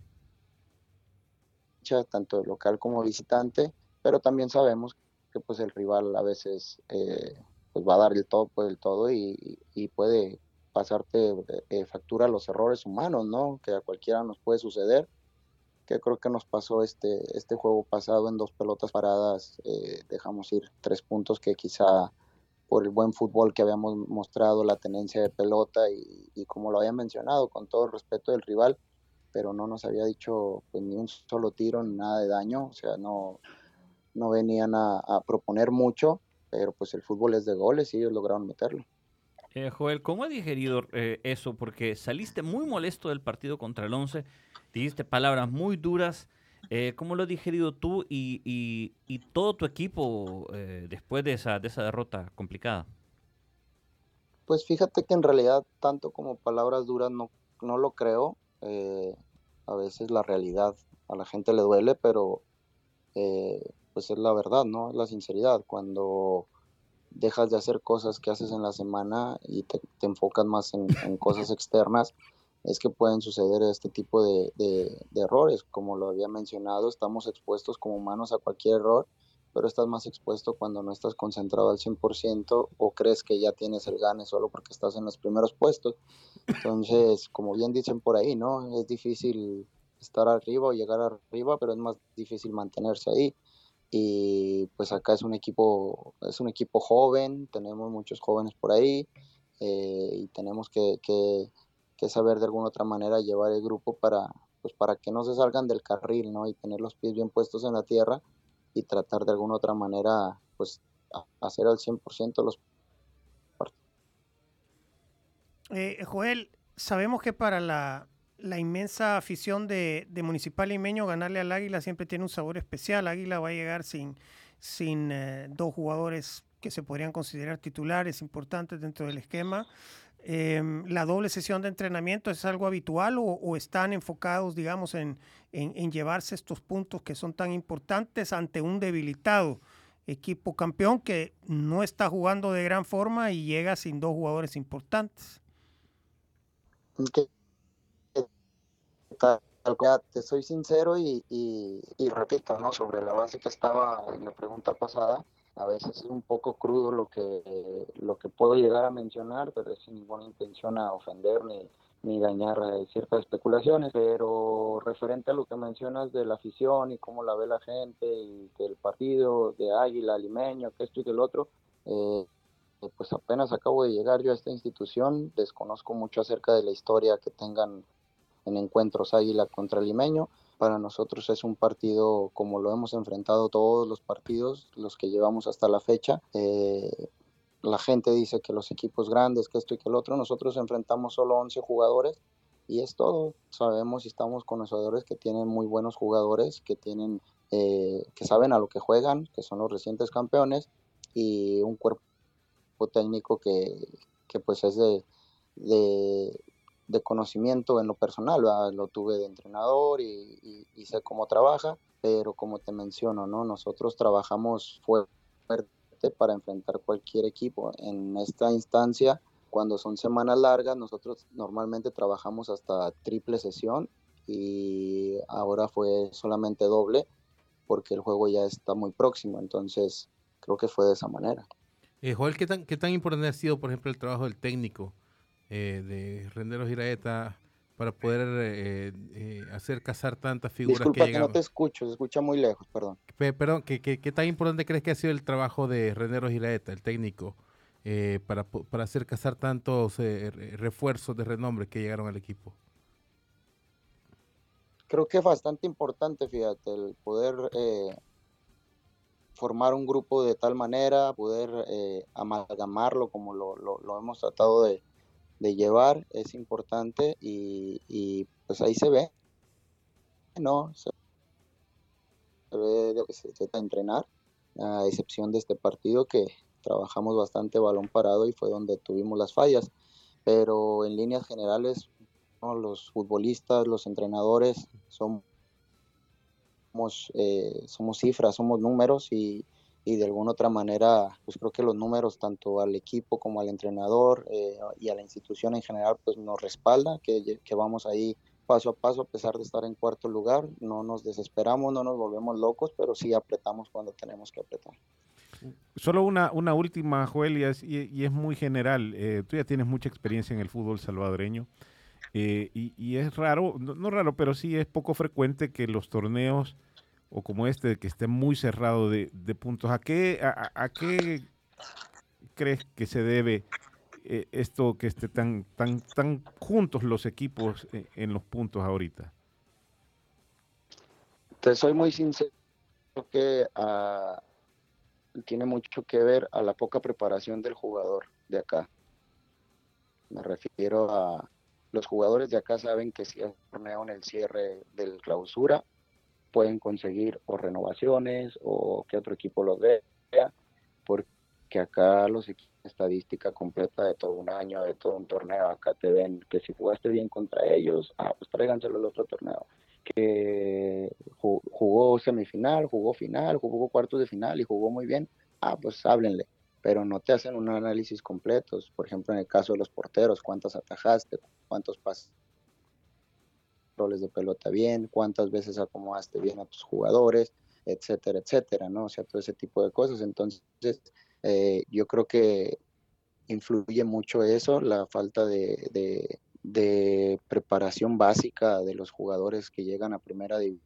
tanto local como visitante, pero también sabemos que pues el rival a veces eh, pues va a dar el todo por el todo y, y puede pasarte eh, factura los errores humanos, ¿no? Que a cualquiera nos puede suceder, que creo que nos pasó este, este juego pasado en dos pelotas paradas, eh, dejamos ir tres puntos que quizá por el buen fútbol que habíamos mostrado, la tenencia de pelota y, y como lo había mencionado, con todo el respeto del rival, pero no nos había dicho pues, ni un solo tiro, ni nada de daño, o sea, no, no venían a, a proponer mucho, pero pues el fútbol es de goles y ellos lograron meterlo. Eh, Joel, ¿cómo has digerido eh, eso? Porque saliste muy molesto del partido contra el Once, dijiste palabras muy duras. Eh, ¿Cómo lo has digerido tú y, y, y todo tu equipo eh, después de esa, de esa derrota complicada? Pues fíjate que en realidad tanto como palabras duras no, no lo creo. Eh, a veces la realidad a la gente le duele, pero eh, pues es la verdad, ¿no? Es la sinceridad. Cuando dejas de hacer cosas que haces en la semana y te, te enfocas más en, en cosas externas, es que pueden suceder este tipo de, de, de errores. Como lo había mencionado, estamos expuestos como humanos a cualquier error, pero estás más expuesto cuando no estás concentrado al cien por ciento o crees que ya tienes el gane solo porque estás en los primeros puestos. Entonces, como bien dicen por ahí, ¿no? Es difícil estar arriba o llegar arriba, pero es más difícil mantenerse ahí. Y pues acá es un equipo, es un equipo joven, tenemos muchos jóvenes por ahí eh, y tenemos que, que, que saber de alguna otra manera llevar el grupo para, pues para que no se salgan del carril, ¿no? Y tener los pies bien puestos en la tierra y tratar de alguna otra manera, pues, a, hacer al cien por ciento los partidos. Eh, Joel, sabemos que para la, la inmensa afición de, de Municipal Limeño, ganarle al Águila siempre tiene un sabor especial. Águila va a llegar sin, sin eh, dos jugadores que se podrían considerar titulares importantes dentro del esquema. Eh, ¿La doble sesión de entrenamiento es algo habitual o, o están enfocados, digamos, en, en, en llevarse estos puntos que son tan importantes ante un debilitado equipo campeón que no está jugando de gran forma y llega sin dos jugadores importantes? Que, tal, tal, te soy sincero y, y, y repito, ¿no? Sobre la base que estaba en la pregunta pasada, a veces es un poco crudo lo que, lo que puedo llegar a mencionar, pero es sin ninguna intención a ofender ni, ni dañar eh, ciertas especulaciones, pero referente a lo que mencionas de la afición y cómo la ve la gente y del partido de Águila, Limeño, que esto y que el otro, eh, pues apenas acabo de llegar yo a esta institución, desconozco mucho acerca de la historia que tengan en encuentros Águila contra Limeño. Para nosotros es un partido como lo hemos enfrentado todos los partidos, los que llevamos hasta la fecha. Eh, la gente dice que los equipos grandes, que esto y que el otro, nosotros enfrentamos solo once jugadores y es todo. Sabemos y estamos conocedores que tienen muy buenos jugadores, que, tienen, eh, que saben a lo que juegan, que son los recientes campeones y un cuerpo técnico que, que pues es de, de, de conocimiento en lo personal, ¿verdad? Lo tuve de entrenador y, y, y sé cómo trabaja, pero como te menciono, ¿no? Nosotros trabajamos fuerte para enfrentar cualquier equipo. En esta instancia, cuando son semanas largas, nosotros normalmente trabajamos hasta triple sesión y ahora fue solamente doble porque el juego ya está muy próximo, entonces creo que fue de esa manera. Eh, Joel, ¿qué tan, qué tan importante ha sido, por ejemplo, el trabajo del técnico eh, de Renderos Iraeta para poder eh, eh, hacer cazar tantas figuras que Disculpa que no llegaban? te escucho, se escucha muy lejos, perdón. Pe- Perdón, ¿qué, qué, qué tan importante crees que ha sido el trabajo de Renderos Iraeta, el técnico, eh, para, po- para hacer cazar tantos eh, re- refuerzos de renombre que llegaron al equipo? Creo que es bastante importante, fíjate, el poder eh, formar un grupo de tal manera, poder eh, amalgamarlo como lo, lo, lo hemos tratado de, de llevar, es importante y, y, pues ahí se ve, ¿no? Se ve de lo que se trata de entrenar, a excepción de este partido que trabajamos bastante balón parado y fue donde tuvimos las fallas, pero en líneas generales, ¿no? Los futbolistas, los entrenadores son somos, eh, somos cifras, somos números y, y, de alguna otra manera, pues creo que los números tanto al equipo como al entrenador eh, y a la institución en general, pues nos respalda, que, que vamos ahí paso a paso a pesar de estar en cuarto lugar, no nos desesperamos, no nos volvemos locos, pero sí apretamos cuando tenemos que apretar. Solo una, una última, Joel, y es, y, y es muy general. Eh, tú ya tienes mucha experiencia en el fútbol salvadoreño. Eh, y, y es raro, no, no raro, pero sí es poco frecuente que los torneos, o como este, que esté muy cerrado de, de puntos. ¿A qué, a, a qué crees que se debe eh, esto que esté tan, tan, tan juntos los equipos en, en los puntos ahorita? Te soy muy sincero que uh, tiene mucho que ver a la poca preparación del jugador de acá. Me refiero a los jugadores de acá saben que si es torneo en el cierre del clausura, pueden conseguir o renovaciones o que otro equipo los vea, porque acá los equipos, estadística completa de todo un año, de todo un torneo, acá te ven que si jugaste bien contra ellos, ah, pues tráiganselo al otro torneo. Que jugó semifinal, jugó final, jugó cuartos de final y jugó muy bien, ah, pues háblenle, pero no te hacen un análisis completo. Por ejemplo, en el caso de los porteros, cuántas atajaste, cuántos pases, roles de pelota bien, cuántas veces acomodaste bien a tus jugadores, etcétera, etcétera, ¿no? O sea, todo ese tipo de cosas. Entonces, eh, yo creo que influye mucho eso, la falta de, de, de preparación básica de los jugadores que llegan a primera división.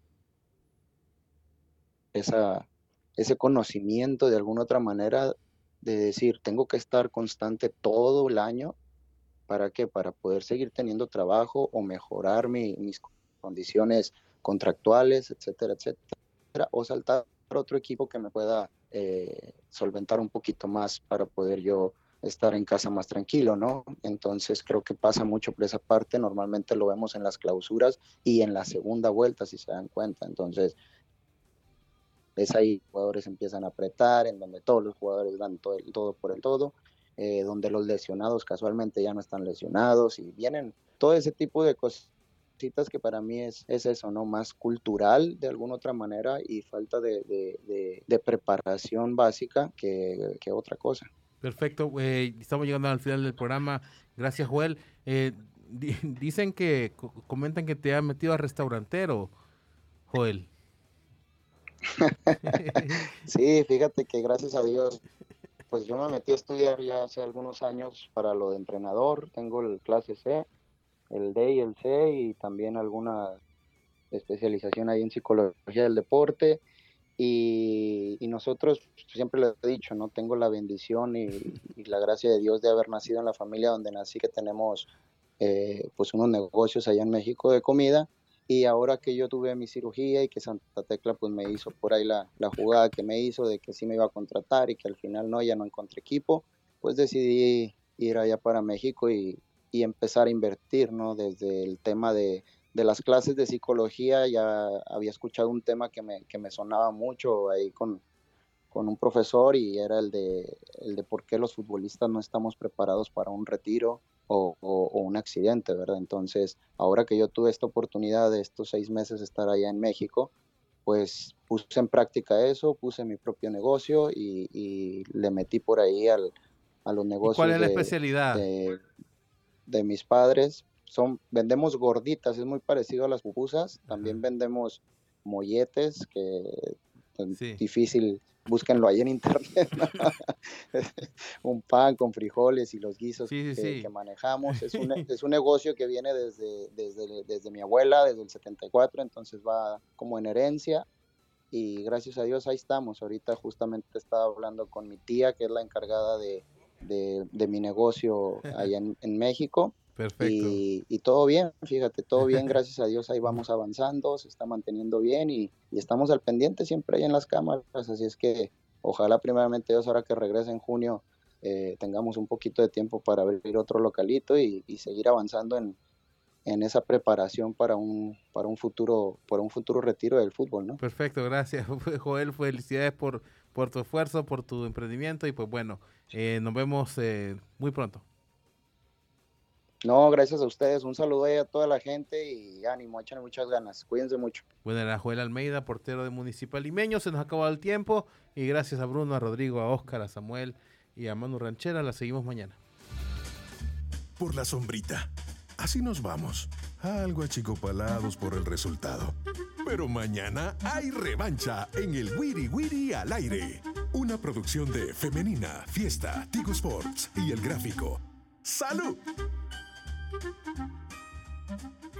Esa, ese conocimiento de alguna otra manera de decir, tengo que estar constante todo el año. ¿Para qué? Para poder seguir teniendo trabajo o mejorar mi, mis condiciones contractuales, etcétera, etcétera, o saltar a otro equipo que me pueda eh, solventar un poquito más para poder yo estar en casa más tranquilo, ¿no? Entonces creo que pasa mucho por esa parte, normalmente lo vemos en las clausuras y en la segunda vuelta, si se dan cuenta. Entonces es ahí jugadores empiezan a apretar, en donde todos los jugadores dan todo, el, todo por el todo, eh, donde los lesionados casualmente ya no están lesionados y vienen todo ese tipo de cositas que para mí es, es eso, ¿no? Más cultural de alguna otra manera y falta de, de, de, de preparación básica que, que otra cosa. Perfecto, eh, estamos llegando al final del programa. Gracias, Joel. Eh, di dicen que, co comentan que te han metido a restaurantero, Joel. Sí, fíjate que gracias a Dios, pues yo me metí a estudiar ya hace algunos años para lo de entrenador. Tengo el clase C, el D y el C, y también alguna especialización ahí en psicología del deporte. Y, y nosotros, siempre lo he dicho, no tengo la bendición y, y la gracia de Dios de haber nacido en la familia donde nací, que tenemos eh, pues unos negocios allá en México de comida. Y ahora que yo tuve mi cirugía y que Santa Tecla pues me hizo por ahí la, la jugada que me hizo de que sí me iba a contratar y que al final no, ya no encontré equipo, pues decidí ir allá para México y, y empezar a invertir, ¿no? Desde el tema de, de las clases de psicología, ya había escuchado un tema que me, que me sonaba mucho ahí con, con un profesor, y era el de, el de por qué los futbolistas no estamos preparados para un retiro o, o, o un accidente, ¿verdad? Entonces, ahora que yo tuve esta oportunidad de estos seis meses estar allá en México, pues puse en práctica eso, puse mi propio negocio y, y le metí por ahí al, a los negocios. ¿Y cuál es la de, especialidad? De, de mis padres. Son, vendemos gorditas, es muy parecido a las pupusas. También vendemos molletes, que es sí. difícil búsquenlo ahí en internet. Un pan con frijoles y los guisos sí, sí, que, sí. que manejamos. Es un, es un negocio que viene desde, desde, desde mi abuela, desde el setenta y cuatro, entonces va como en herencia. Y gracias a Dios ahí estamos. Ahorita justamente estaba hablando con mi tía, que es la encargada de, de, de mi negocio allá en, en México. Perfecto. Y, y todo bien, fíjate, todo bien, gracias a Dios ahí vamos avanzando, se está manteniendo bien y, y estamos al pendiente siempre ahí en las cámaras. Así es que ojalá primeramente Dios, ahora que regrese en junio, eh, tengamos un poquito de tiempo para abrir otro localito y, y seguir avanzando en en esa preparación para un para un futuro para un futuro retiro del fútbol, ¿no? Perfecto, gracias Joel, felicidades por, por tu esfuerzo, por tu emprendimiento y pues bueno, eh, nos vemos eh, muy pronto. No, gracias a ustedes, un saludo ahí a toda la gente y ánimo, échenle muchas ganas, cuídense mucho. Bueno, era Joel Almeida, portero de Municipal Limeño, se nos ha acabado el tiempo y gracias a Bruno, a Rodrigo, a Óscar, a Samuel y a Manu Ranchera, la seguimos mañana. Por la sombrita. Así nos vamos, algo achicopalados por el resultado. Pero mañana hay revancha en el Wiri Wiri al aire. Una producción de Femenina, Fiesta, Tigo Sports y El Gráfico. ¡Salud!